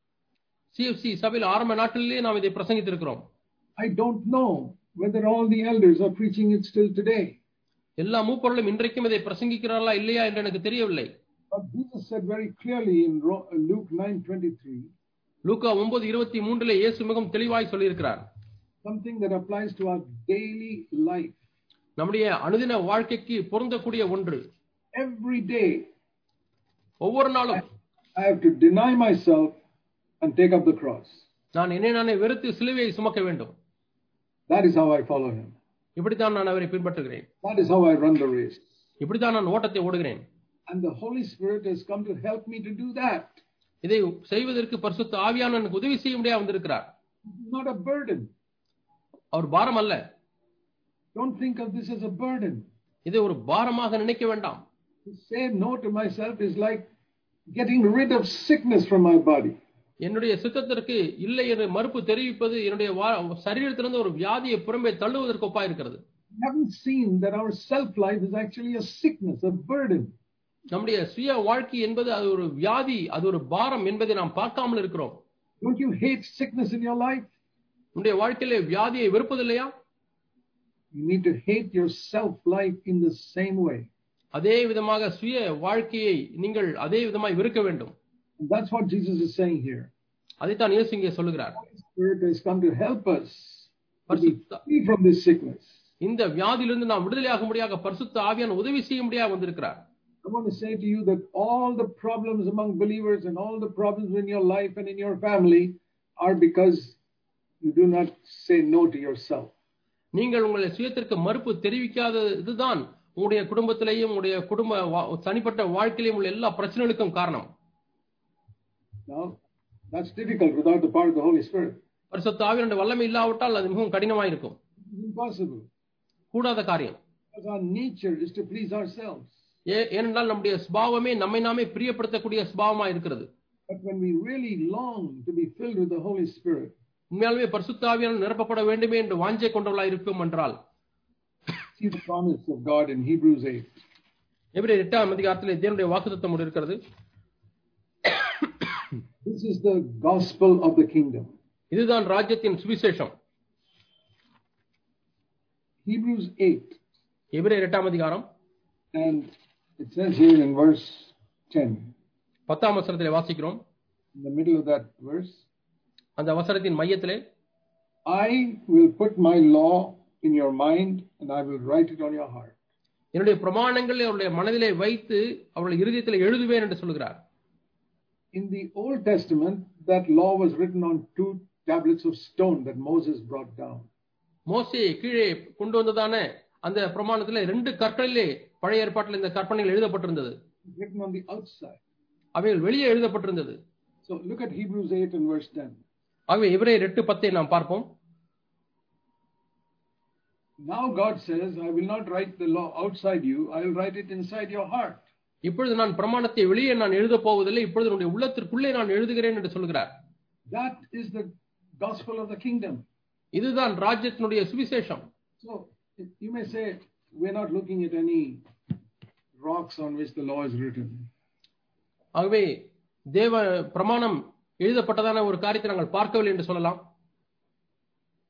Speaker 2: CFC சபையில் ஆரம்ப நாட்களிலே நாம் இதை பிரசங்கித்திருக்கிறோம்.
Speaker 1: I don't know whether all the elders are preaching it still today.
Speaker 2: எல்லா மூப்பர்களும் இன்றைக்கும் இதை பிரசங்கிக்கிறார்களா இல்லையா என்று எனக்கு தெரியவில்லை.
Speaker 1: But Jesus said very clearly in Luke 9:23.
Speaker 2: லூக்கா 9:23 இயேசு மிகவும் தெளிவாய் சொல்லியிருக்கிறார்.
Speaker 1: Something that applies to our daily life.
Speaker 2: நம்முடைய அனுதின வாழ்க்கைக்கு பொருந்தக்கூடிய ஒன்று.
Speaker 1: Every day,
Speaker 2: ஒவ்வொரு நாளும்
Speaker 1: I have to deny myself and take up the cross.
Speaker 2: நான் என்னை நானே வெறுத்து சிலுவையை சுமக்க வேண்டும்.
Speaker 1: That is how I follow him.
Speaker 2: இப்படித்தான் நான் அவரை பின்பற்றுகிறேன்.
Speaker 1: That is how I run the race.
Speaker 2: இப்படித்தான் நான் ஓட்டத்தை ஓடுகிறேன்.
Speaker 1: And the Holy Spirit has come to help me to do that.
Speaker 2: இதை செய்வதற்கு பரிசுத்த ஆவியானவர் எனக்கு உதவி செய்ய முடியா வந்திருக்கிறார்.
Speaker 1: Not a burden.
Speaker 2: அவர் பாரம் அல்ல.
Speaker 1: Don't think of this as a burden.
Speaker 2: இதை ஒரு பாரமாக நினைக்க வேண்டாம்.
Speaker 1: To say no to myself is like getting rid of sickness from my body.
Speaker 2: என்னுடைய சித்தத்திற்கு இல்லை என்று மறுப்பு தெரிவிப்பது என்னுடைய சரீரத்திலிருந்து ஒரு வியாதியை புறம்பே தள்ளுவதற்கு ஒப்பா இருக்கிறது.
Speaker 1: We haven't seen that our self life is actually a sickness, a burden.
Speaker 2: நம்முடைய சுய வாழ்க்கை என்பது அது ஒரு வியாதி, அது ஒரு பாரம் என்பதை நாம் பார்க்காமல் இருக்கிறோம்.
Speaker 1: Don't you hate sickness in your life?
Speaker 2: உங்களுடைய வாழ்க்கையிலே வியாதியை வெறுப்பதில்லையா?
Speaker 1: You need to hate your self life in the same way.
Speaker 2: அதே விதமாக சுய வாழ்க்கையை நீங்கள் அதே விதமாய் வெறுக்க வேண்டும்.
Speaker 1: And that's what Jesus is saying here.
Speaker 2: அதைத்தான் இயேசு இங்கே சொல்லுகிறார்.
Speaker 1: The Spirit has come to help us to be free from this sickness.
Speaker 2: இந்த வியாதியிலிருந்து நாம் விடுதலையாக முடியாக பரிசுத்த ஆவியானவர் உதவி செய்ய முடியாக வந்திருக்கிறார்.
Speaker 1: I want to say to you that all the problems among believers and all the problems in your life and in your family are because you do not say no to yourself.
Speaker 2: நீங்கள் உங்களை சுயத்திற்கு மறுப்பு தெரிவிக்காததுதான் உங்களுடைய குடும்பத்திலேயும் உங்களுடைய தனிப்பட்ட வாழ்க்கையிலும் உள்ள எல்லா பிரச்சனைகளுக்கும் காரணம்.
Speaker 1: Now, that's difficult without the power of the Holy Spirit.
Speaker 2: பரிசுத்த ஆவியானவருடைய வல்லமை இல்லாவிட்டால் அது மிகவும் கடினமாக இருக்கும்.
Speaker 1: It's impossible.
Speaker 2: கூடாத காரியம்.
Speaker 1: Because our nature is to please ourselves.
Speaker 2: ஏனென்றால் நம்முடைய சுபாவமே நம்மை நாமே பிரியப்படுத்தக்கூடிய சுபாவமா இருக்கிறது.
Speaker 1: But when we really long to be filled with the Holy Spirit,
Speaker 2: உண்மையாலுமே பரிசுத்த ஆவியானவர் நிரப்பப்பட வேண்டுமே என்று வாஞ்சை கொண்டவர்களாய் இருப்போம் என்றால்,
Speaker 1: see the promise of God in Hebrews 8.
Speaker 2: எபிரேயர் 8ஆம் அதிகாரத்திலே தேவனுடைய வாக்குத்தத்தம் இருக்கிறது.
Speaker 1: This is the gospel of the kingdom.
Speaker 2: இதுதான் ராஜ்யத்தின் சுவிசேஷம்.
Speaker 1: Hebrews 8.
Speaker 2: எபிரேயர் 8ஆம் அதிகாரம்.
Speaker 1: And it says here in verse 10.
Speaker 2: 10ஆம் வசனத்திலே வாசிக்கிறோம்.
Speaker 1: In the middle of that verse,
Speaker 2: அந்த வசனத்தின் மையத்திலே,
Speaker 1: I will put my law in your mind and I will write it on your heart.
Speaker 2: என்னுடைய பிரமாணங்களை அவருடைய மனதிலே வைத்து அவருடைய இருதயத்திலே எழுதுவேன் என்று சொல்கிறார்.
Speaker 1: In the Old Testament, that law was written on 2 tablets of stone that Moses brought down.
Speaker 2: மோசே கீழே கொண்டு வந்ததான அந்த பிரமாணத்திலே 2 கற்களிலே பழைய ஏற்பாட்டில் இந்த கற்பனைகள் எழுதப்பட்டிருந்தது.
Speaker 1: Written on the outside.
Speaker 2: அவைகள் வெளியே எழுதப்பட்டிருந்தது.
Speaker 1: So look at Hebrews 8 and verse 10.
Speaker 2: ஆகவே எபிரேயர் 8:10 நாம் பார்ப்போம்.
Speaker 1: Now God says, I will not write the law outside you, I will write it inside your heart.
Speaker 2: இப்பொழுது நான் பிரமாணத்தை வெளியே நான் எழுத போவதில்லை, இப்பொழுது உன்னுடைய உள்ளத்திற்குள்ளே நான் எழுதுகிறேன் என்று சொல்கிறார்.
Speaker 1: That is the gospel of the kingdom.
Speaker 2: இதுதான் ராஜ்யத்தினுடைய சுவிசேஷம்.
Speaker 1: So you may say, we're not looking at any rocks on which the law is written.
Speaker 2: ஆகவே தேவ பிரமாணம் எழுதப்பட்டதான ஒரு காரியத்தை நாங்கள் பார்க்கவில்லை என்று சொல்லலாம்.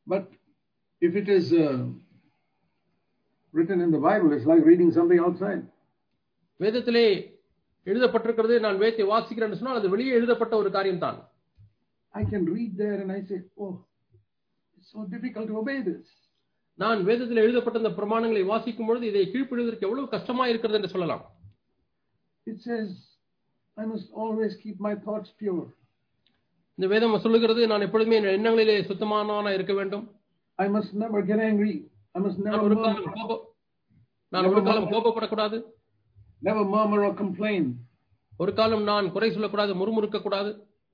Speaker 1: But if it is written in the Bible, it's like reading something outside.
Speaker 2: வேதத்திலே எழுதப்பட்டிருக்கிறது, நான் வேதத்தை வாசிக்கிறேன்னு சொன்னால் அது வெளியே எழுதப்பட்ட ஒரு காரியம் தான்.
Speaker 1: I can read there and I say, oh, it's so difficult to obey this.
Speaker 2: நான் வேதத்தில் எழுதப்பட்ட இந்த பிரமாணங்களை வாசிக்கும் பொழுது இதை கீழ்ப்படிவதற்கு எவ்வளவு கஷ்டமா இருக்கிறது என்று சொல்லலாம்.
Speaker 1: It says, I must always keep my thoughts pure.
Speaker 2: இந்த வேதம் சொல்லுகிறது, நான் எப்பொழுதுமே என் எண்ணங்களிலே சுத்தமானவனா இருக்க வேண்டும்.
Speaker 1: I must never get angry. I must never
Speaker 2: நான் ஒரு காலம் கோபப்படக்கூடாது.
Speaker 1: Never murmur or complain.
Speaker 2: ஒரு காலம் நான் குறை சொல்லக்கூடாது, முறுமுறுக்க கூடாது.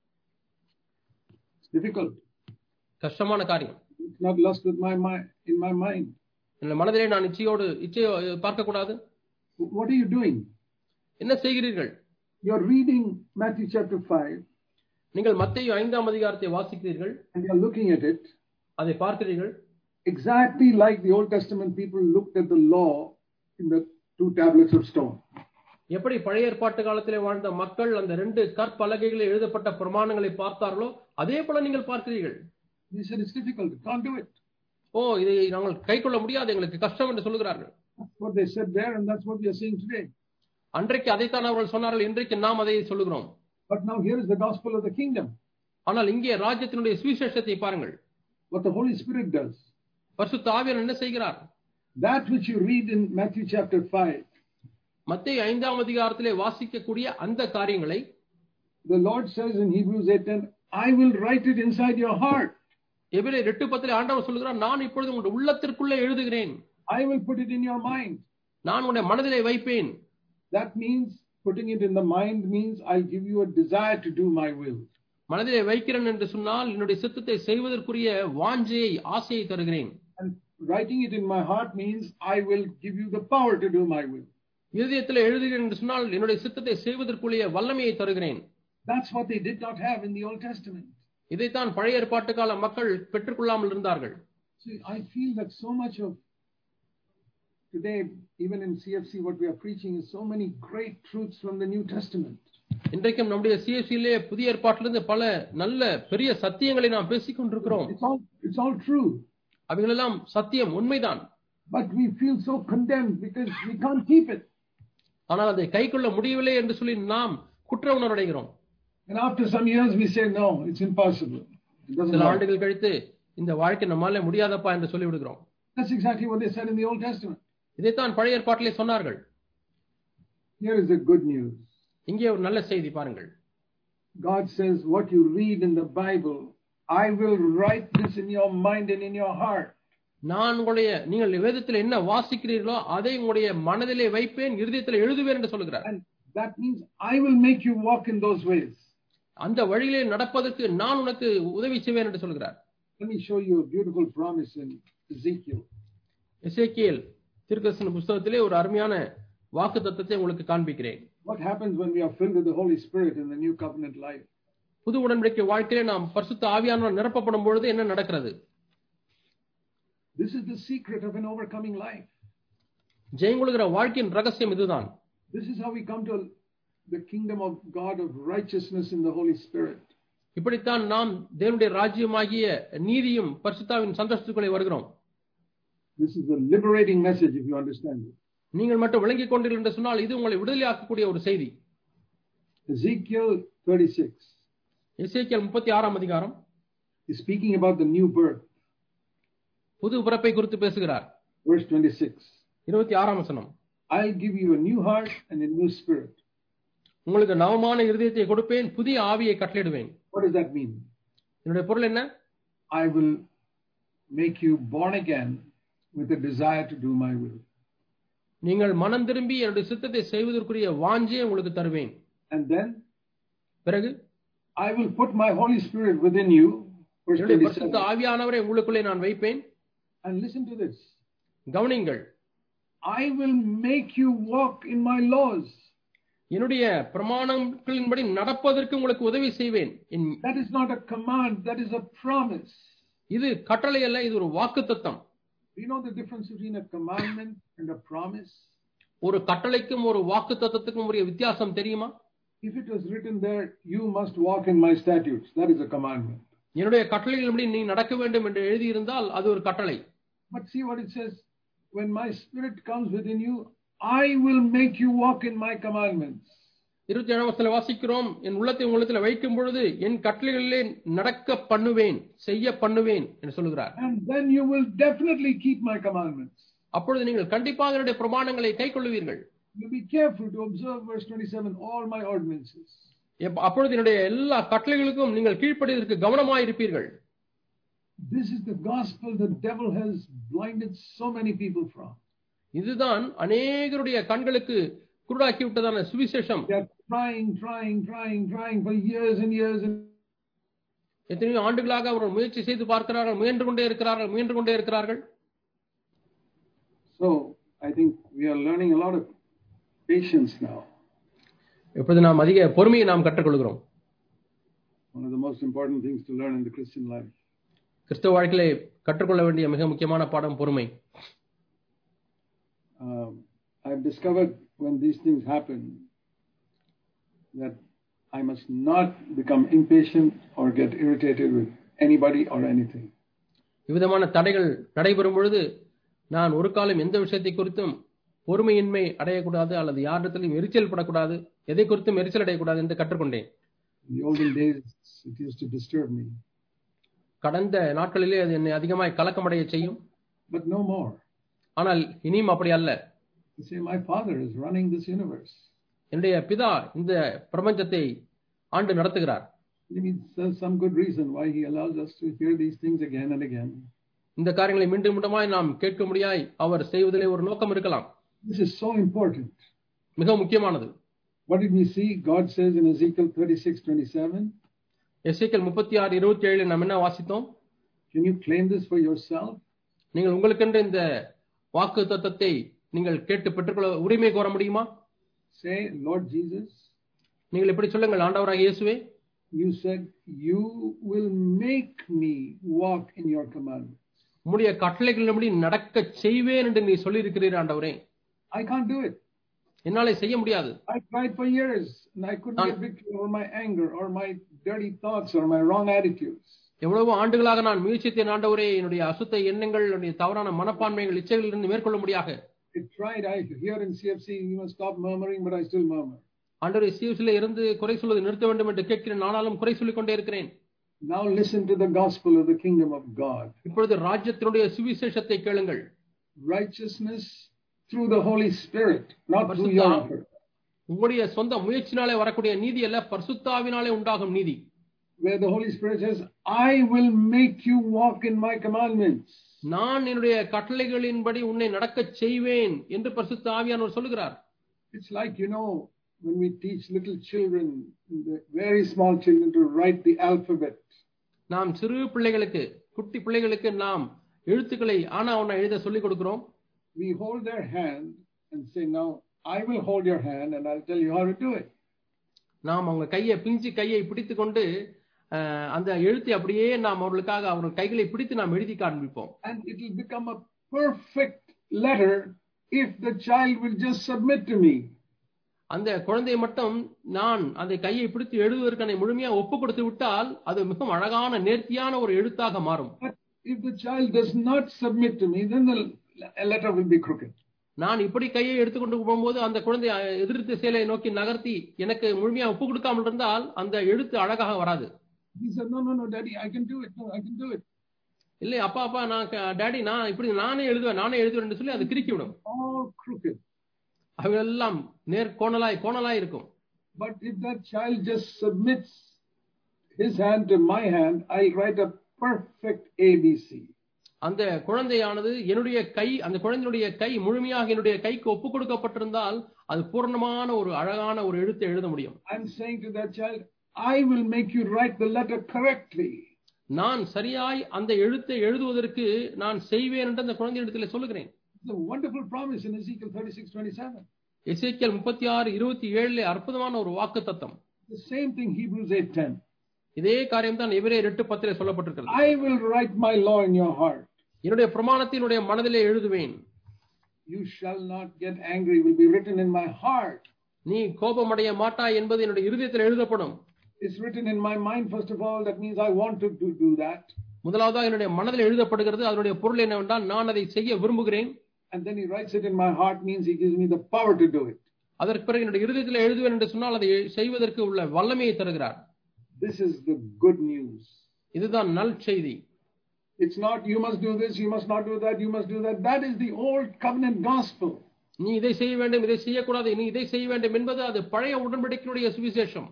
Speaker 1: It's difficult.
Speaker 2: கஷ்டமான காரியம்.
Speaker 1: It's not lust with my mind, in my mind.
Speaker 2: என் மனதிலே நான் இச்சையை பார்க்க கூடாது.
Speaker 1: What are you doing?
Speaker 2: என்ன செய்கிறீர்கள்?
Speaker 1: You're reading Matthew chapter 5.
Speaker 2: நீங்கள் மத்தேயு 5ஆம் அதிகாரத்தை வாசிக்கிறீர்கள்.
Speaker 1: And you're looking at it.
Speaker 2: அதை பார்க்கிறீர்கள்.
Speaker 1: Exactly like the Old Testament people looked at the law in the 2 tablets of stone.
Speaker 2: எப்படி பழைய ஏற்பாட்டு காலத்திலே வாழ்ந்த மக்கள் அந்த 2 கற்பலகைகளில் எழுதப்பட்ட பிரமாணங்களை பார்த்தார்களோ அதே போல நீங்கள் பார்க்கிறீர்கள்.
Speaker 1: They said it's difficult, can't do it.
Speaker 2: இதை நாங்கள் கைக்கொள்ள முடியாது, எங்களுக்கு கஷ்டம் என்று சொல்கிறார்கள்.
Speaker 1: That's what they said there, and that's what we are saying today.
Speaker 2: அன்றைக்கு அதைத்தான் அவர்கள் சொன்னார்கள், இன்றைக்கு நாம் அதை சொல்லுகிறோம்.
Speaker 1: But now here is the gospel of the kingdom.
Speaker 2: ஆனால் இங்கே ராஜ்யத்தினுடைய சுவிசேஷத்தை பாருங்கள்.
Speaker 1: What the Holy Spirit does.
Speaker 2: பரிசுத்த ஆவியானவர் என்ன செய்கிறார்?
Speaker 1: That which you read in Matthew chapter 5.
Speaker 2: மத்தேயு 5ஆம் அதிகாரத்திலே வாசிக்கக்கூடிய அந்த காரியங்களை
Speaker 1: the Lord says in Hebrews 8:10, I will write it inside your heart.
Speaker 2: எபிரேயர் 8:10 ஆண்டவர் சொல்கிறார், நான் இப்பொழுது உங்களுடைய உள்ளத்திற்குள்ளே எழுதுகிறேன்.
Speaker 1: I will put it in your mind.
Speaker 2: நான் உங்களுடைய மனதிலே வைப்பேன்.
Speaker 1: That means putting it in the mind means I'll give you a desire to do my will.
Speaker 2: மனதிலே வைக்கிறேன் என்று சொன்னால் என்னுடைய சித்தத்தை செய்வதற்குரிய வாஞ்சையை, ஆசையை தருகிறேன்.
Speaker 1: And writing it in my heart means I will give you the power to do my will.
Speaker 2: இதயத்தில் எழுதுகிறேன் என்று சொன்னால் என்னுடைய சித்தத்தை செய்வதற்குரிய வல்லமையை தருகிறேன்.
Speaker 1: That's what they did not have in the Old Testament.
Speaker 2: இதைத்தான் பழைய ஏற்பாட்டு கால மக்கள் பெற்றுக்கொள்ளாமல் இருந்தார்கள்.
Speaker 1: See, I feel that so much of today, even in CFC, what we are preaching is so many great truths from the New Testament.
Speaker 2: இன்றைக்கும் நம்முடைய CFC-லே புதிய ஏற்பாட்டிலிருந்து பல நல்ல பெரிய சத்தியங்களை நாம் பேசிக் கொண்டிருக்கிறோம்.
Speaker 1: It's all true.
Speaker 2: அவைகளெல்லாம் சத்தியம், உண்மைதான்.
Speaker 1: But we feel so condemned because we can't keep it.
Speaker 2: ஆனால் அதை கைக்கொள்ள முடியவில்லை என்று சொல்லி நாம் குற்ற உணர்வடைகிறோம்.
Speaker 1: And after some years we say, no, it's impossible.
Speaker 2: சில ஆண்டுகள் கழித்து இந்த வாழ்க்கை நம்மால முடியாதப்பா என்று சொல்லி விடுகிறோம்.
Speaker 1: That's exactly what they said in the Old Testament.
Speaker 2: இதைத்தான் பழைய ஏற்பாட்டிலே சொன்னார்கள்.
Speaker 1: Here is the good news.
Speaker 2: இங்கே ஒரு நல்ல செய்தி பாருங்கள்.
Speaker 1: God says, what you read in the Bible, I will write this in your mind and in your heart.
Speaker 2: நீங்கள் வேதத்தில் என்ன வாசிக்கிறீர்களோ அதை உங்களுடைய மனதிலே வைப்பேன், இருதயத்தில் எழுதுவேன் என்று சொல்கிறார்.
Speaker 1: And that means I will make you walk in those ways.
Speaker 2: அந்த வழியிலே நடப்பதற்கு நான் உனக்கு உதவி செய்வேன் என்று சொல்கிறார்.
Speaker 1: Let me show you a beautiful promise in Ezekiel.
Speaker 2: எசேக்கியேல் தீர்க்கதரிசன புத்தகத்திலே ஒரு அருமையான வாக்குத்தத்தத்தை உங்களுக்கு காண்பிக்கிறேன்.
Speaker 1: What happens when we are filled with the Holy Spirit in the new covenant life?
Speaker 2: புது உடன்படிக்கை வாழ்க்கையிலே நாம் பரிசுத்த ஆவியானவர் நிரப்பப்படும் பொழுது என்ன நடக்கிறது?
Speaker 1: This is the secret of an overcoming life.
Speaker 2: ஜெயங்கொள்கிற வாழ்க்கையின் ரகசியம் இதுதான்.
Speaker 1: This is how we come to the kingdom of God of righteousness in the Holy Spirit.
Speaker 2: இப்படித்தான் நாம் தேவனுடைய ராஜ்யமாகிய நீதியும் பரிசுத்தாவின் சந்தோஷத்துக்குள்ளே வருகிறோம்.
Speaker 1: This is a liberating message if you understand it.
Speaker 2: நீங்கள் மட்டும் விளங்கிக் கொண்டீர்கள் என்று சொன்னால் இது உங்களை விடுதலையாக்கக்கூடிய ஒரு செய்தி.
Speaker 1: Ezekiel 36.
Speaker 2: எசேக்கியேல் 36ஆம் அதிகாரம்
Speaker 1: is speaking about the new birth.
Speaker 2: புது பிறப்பை குறித்து பேசுகிறார்.
Speaker 1: Verse 26.
Speaker 2: 26ஆம் வசனம்.
Speaker 1: I'll give you a new heart and a new spirit.
Speaker 2: உங்களுக்கு நவமான இருதயத்தை கொடுப்பேன், புதிய ஆவியை கட்டளையிடுவேன்.
Speaker 1: What does that mean?
Speaker 2: இதனுடைய பொருள் என்ன?
Speaker 1: I will make you born again with a desire to do my will.
Speaker 2: நீங்கள் மனம் திரும்பி என்னுடைய சித்தத்தை செய்வதற்குரிய வாஞ்சையை உங்களுக்கு தருவேன்.
Speaker 1: And then
Speaker 2: பிறகு
Speaker 1: I will put my Holy Spirit within you. Verse 27.
Speaker 2: பரிசுத்த ஆவியானவரை உங்களுக்குள்ளே நான் வைப்பேன்.
Speaker 1: And listen to this.
Speaker 2: கவனிங்கள்.
Speaker 1: I will make you walk in my laws.
Speaker 2: என்னுடைய பிரமாணங்களின்படி நடப்பதற்கு உங்களுக்கு உதவி செய்வேன்.
Speaker 1: That is not a command, that is a promise.
Speaker 2: இது கட்டளை அல்ல, இது ஒரு வாக்குத்தத்தம்.
Speaker 1: Do you know the difference between a commandment and a promise?
Speaker 2: ஒரு கட்டளைக்கும் ஒரு வாக்குத்தத்தத்துக்கும் உரிய வித்தியாசம் தெரியுமா?
Speaker 1: If it was written there, you must walk in my statutes, that is a commandment.
Speaker 2: என்னுடைய கட்டளைகளின்படி நீ நடக்க வேண்டும் என்று எழுதி இருந்தால் அது ஒரு கட்டளை.
Speaker 1: But see what it says, when my spirit comes within you, I will make you walk in my commandments.
Speaker 2: 27ஆம் வசனத்தில் வாசிக்கிறோம், என் உள்ளத்தை உங்களிடத்தில் வைக்கும் பொழுது என் கட்டளைகளிலே நடக்க பண்ணுவேன், செய்ய பண்ணுவேன் என்று சொல்கிறார்.
Speaker 1: And then you will definitely keep my commandments.
Speaker 2: அப்பொழுது நீங்கள் கண்டிப்பாக என்னுடைய பிரமாணங்களை கைக்கொள்வீர்கள்.
Speaker 1: You be careful to observe verse 27, all my ordinances.
Speaker 2: அப்பொழுது என்னுடைய எல்லா கட்டளைகளுக்கும் நீங்கள் கீழ்ப்படிவதற்கு கவனமாய் இருப்பீர்கள்.
Speaker 1: This is the gospel the devil has blinded so many people from.
Speaker 2: இதுதான் அநேகருடைய கண்களுக்கு குருடாக்கி விட்டதான சுவிசேஷம்.
Speaker 1: They are trying for years and years.
Speaker 2: எத்தனையோ ஆண்டுகளாக அவர்கள் முயற்சி செய்து பார்க்கிறார்கள், முயன்று கொண்டே இருக்கிறார்கள்.
Speaker 1: So I think we are learning a lot of patience now.
Speaker 2: இப்பொழுது நாம் அதிக பொறுமையை நாம் கற்றுக்கொள்கிறோம்.
Speaker 1: One of the most important things to learn in the Christian life.
Speaker 2: கிறிஸ்தவ வாழ்க்கையிலே கற்றுக்கொள்ள வேண்டிய மிக முக்கியமான பாடம் பொறுமை.
Speaker 1: I've discovered when these things happen that I must not become impatient or get irritated with anybody or anything.
Speaker 2: இவ்விதமான தடைகள் நடைபெறும் பொழுது நான் ஒரு காலம் எந்த விஷயத்தை குறித்தும் பொறுமையின்மை அடையக்கூடாது, அல்லது யாரிடத்திலும் எரிச்சல் படக்கூடாது, எதை குறித்தும் எரிச்சல் அடையக்கூடாது என்று கற்றுக்கொண்டேன்.
Speaker 1: In the olden days it used to disturb me.
Speaker 2: கடந்த நாட்களிலே அது என்னை அதிகமாய் கலக்கமடைய செய்யும்.
Speaker 1: But no more.
Speaker 2: ஆனால் இனியும் அப்படி அல்ல.
Speaker 1: You say my father is running this universe.
Speaker 2: என்னுடைய பிதா இந்த பிரபஞ்சத்தை ஆண்டு நடத்துகிறார்.
Speaker 1: There's some good reason why he allows us to hear these things again and again.
Speaker 2: இந்த காரியங்களை மீண்டும் மீண்டுமாய் நாம் கேட்க முடியாய் அவர் செய்வதிலே ஒரு நோக்கம் இருக்கலாம்.
Speaker 1: This is so important.
Speaker 2: மிக முக்கியமானது.
Speaker 1: What did we see? God says in Ezekiel 36:27.
Speaker 2: எசேக்கியேல் 36:27 நாம் என்ன வாசித்தோம்?
Speaker 1: Can you claim this for yourself?
Speaker 2: நீங்கள் உங்களுக்கென்று இந்த வாக்குத்தத்தத்தை நீங்கள் கேட்டு பெற்றுக்கொள்ள உரிமை கோர முடியுமா?
Speaker 1: Say, Lord Jesus.
Speaker 2: நீங்கள் இப்படி சொல்லுங்கள், ஆண்டவராகிய இயேசுவே,
Speaker 1: you said you will make me walk in your commandments.
Speaker 2: உம்முடைய கட்டளைகளின்படி நடக்க செய்வேன் என்று நீ சொல்லி இருக்கிறீர் ஆண்டவரே.
Speaker 1: I can't do it.
Speaker 2: என்னாலே செய்ய முடியாது.
Speaker 1: I tried for years and I couldn't get victory over my anger or my dirty thoughts or my wrong attitudes.
Speaker 2: எவ்வளவு ஆண்டுகளாக நான் முயற்சித்தேன் ஆண்டவரே, என்னுடைய அசுத்த எண்ணங்கள், என்னுடைய தவறான மனப்பான்மைகள், இச்சைகளிலிருந்து மேற்கொள்ள முடியாக.
Speaker 1: I tried. I hear in CFC you must stop murmuring, but I still murmur.
Speaker 2: ஆண்டவரே, CFCல இருந்து குறை சொல்வதை நிறுத்த வேண்டும் என்று கேட்கிறேன், ஆனாலும் குறை சொல்லிக் கொண்டே இருக்கிறேன்.
Speaker 1: Now listen to the gospel of the kingdom of God.
Speaker 2: இப்பொழுது ராஜ்யத்தினுடைய சுவிசேஷத்தை கேளுங்கள்.
Speaker 1: Righteousness through the Holy Spirit, not through your effort.
Speaker 2: உங்களுடைய சொந்த முயற்சினாலே வரக்கூடிய நீதி அல்ல, பரிசுத்த ஆவியினாலே உண்டாகும் நீதி.
Speaker 1: Where the Holy Spirit says, I will make you walk in my commandments.
Speaker 2: நான் என்னுடைய கட்டளைகளின்படி உன்னை நடக்கச் செய்வேன் என்று பரிசுத்த ஆவியானவர் சொல்கிறார்.
Speaker 1: It's like, when we teach little children, the very small children, to write the alphabet.
Speaker 2: நாம் சிறு பிள்ளைகளுக்கு, குட்டி பிள்ளைகளுக்கு நாம் எழுத்துக்களை ஆனா ஒண்ணா எழுத சொல்லிக் கொடுக்கிறோம்.
Speaker 1: We hold their hand and say, now I will hold your hand and I'll tell you how to do it.
Speaker 2: நாம் அவங்க பிஞ்சு கையை பிடித்துக் கொண்டு அந்த எழுத்தை அப்படியே நாம் அவர்களுக்காக அவர்கள் கைகளை பிடித்து நாம் எழுதி காண்பிப்போம்.
Speaker 1: And it will become a perfect letter if the child will just submit to me.
Speaker 2: அந்த குழந்தை மட்டும் நான் அந்த கையை பிடித்து எழுதுவதற்கான முழுமையா ஒப்பு கொடுத்து விட்டால் அது மிகவும் அழகான நேர்த்தியான ஒரு எழுத்தாக மாறும்.
Speaker 1: But if the child does not submit to me, then the letter will be crooked.
Speaker 2: நான் இப்படி கையை எடுத்துக்கொண்டு போகும்போது அந்த குழந்தை எதிர் திசையை நோக்கி நகர்த்தி எனக்கு முழுமையா ஒப்பு கொடுக்காமல் இருந்தால் அந்த எழுத்து அழகாக வராது.
Speaker 1: He said, no, daddy, I can do it. No, I can do it.
Speaker 2: இல்லை அப்பா நான் டாடி நான் இப்படி நானே எழுதுவேன் சொல்லி அது கிறுக்கி விடும்.
Speaker 1: All crooked.
Speaker 2: அவையெல்லாம் கோணலாய் இருக்கும்.
Speaker 1: But if that child just submits his hand to my hand, I'll write a perfect ABC.
Speaker 2: அந்த குழந்தையானது அந்த குழந்தையுடைய கை முழுமையாக என்னுடைய கைக்கு ஒப்பு கொடுக்கப்பட்டிருந்தால் அது பூர்ணமான ஒரு அழகான ஒரு எழுத்தை எழுத முடியும்.
Speaker 1: I'm saying to that child, I will make you write the letter correctly.
Speaker 2: நான் சரியாய் அந்த எழுத்தை எழுதுவதற்கு நான் செய்வேன் என்று அந்த குழந்தையிடத்தில் சொல்லுகிறேன்.
Speaker 1: It's a wonderful promise in Ezekiel 36:27.
Speaker 2: எசேக்கியேல் 36:27 அற்புதமான ஒரு வாக்குத்தத்தம்.
Speaker 1: The same thing Hebrews 8:10.
Speaker 2: இதே காரியம் தான் எபிரேயர் 8:10 சொல்லப்பட்டிருக்கிறது.
Speaker 1: I will write my law in your heart.
Speaker 2: என்னுடைய பிரமாணத்தினுடைய மனதிலே எழுதுவேன்.
Speaker 1: You shall not get angry will be written in my heart.
Speaker 2: நீ கோபமடைய மாட்டாய் என்பது என்னுடைய இருதயத்தில் எழுதப்படும்.
Speaker 1: is written in my mind, first of all, that means I want to do that.
Speaker 2: முதலாவதாக என்னுடைய மனதில் எழுதப்படுகிறது. அதனுடைய பொருள் என்னவென்றால் நான் அதை செய்ய விரும்புகிறேன்.
Speaker 1: And then he writes it in my heart, means he gives me the power to do it.
Speaker 2: அதற்கு பிறகு என்னுடைய இருதயத்தில் எழுதுவேன் என்று சொன்னால் அதை செய்வதற்கு உள்ள வல்லமையை தருகிறார்.
Speaker 1: This is the good news.
Speaker 2: இதுதான் நற்செய்தி.
Speaker 1: It's not you must do this, you must not do that, you must do that. That is the old covenant gospel.
Speaker 2: நீ இதை செய்ய வேண்டும், இதை செய்யக்கூடாது, நீ இதை செய்ய வேண்டும் என்பது அது பழைய உடன்படிக்கையுடைய சுவிசேஷம்.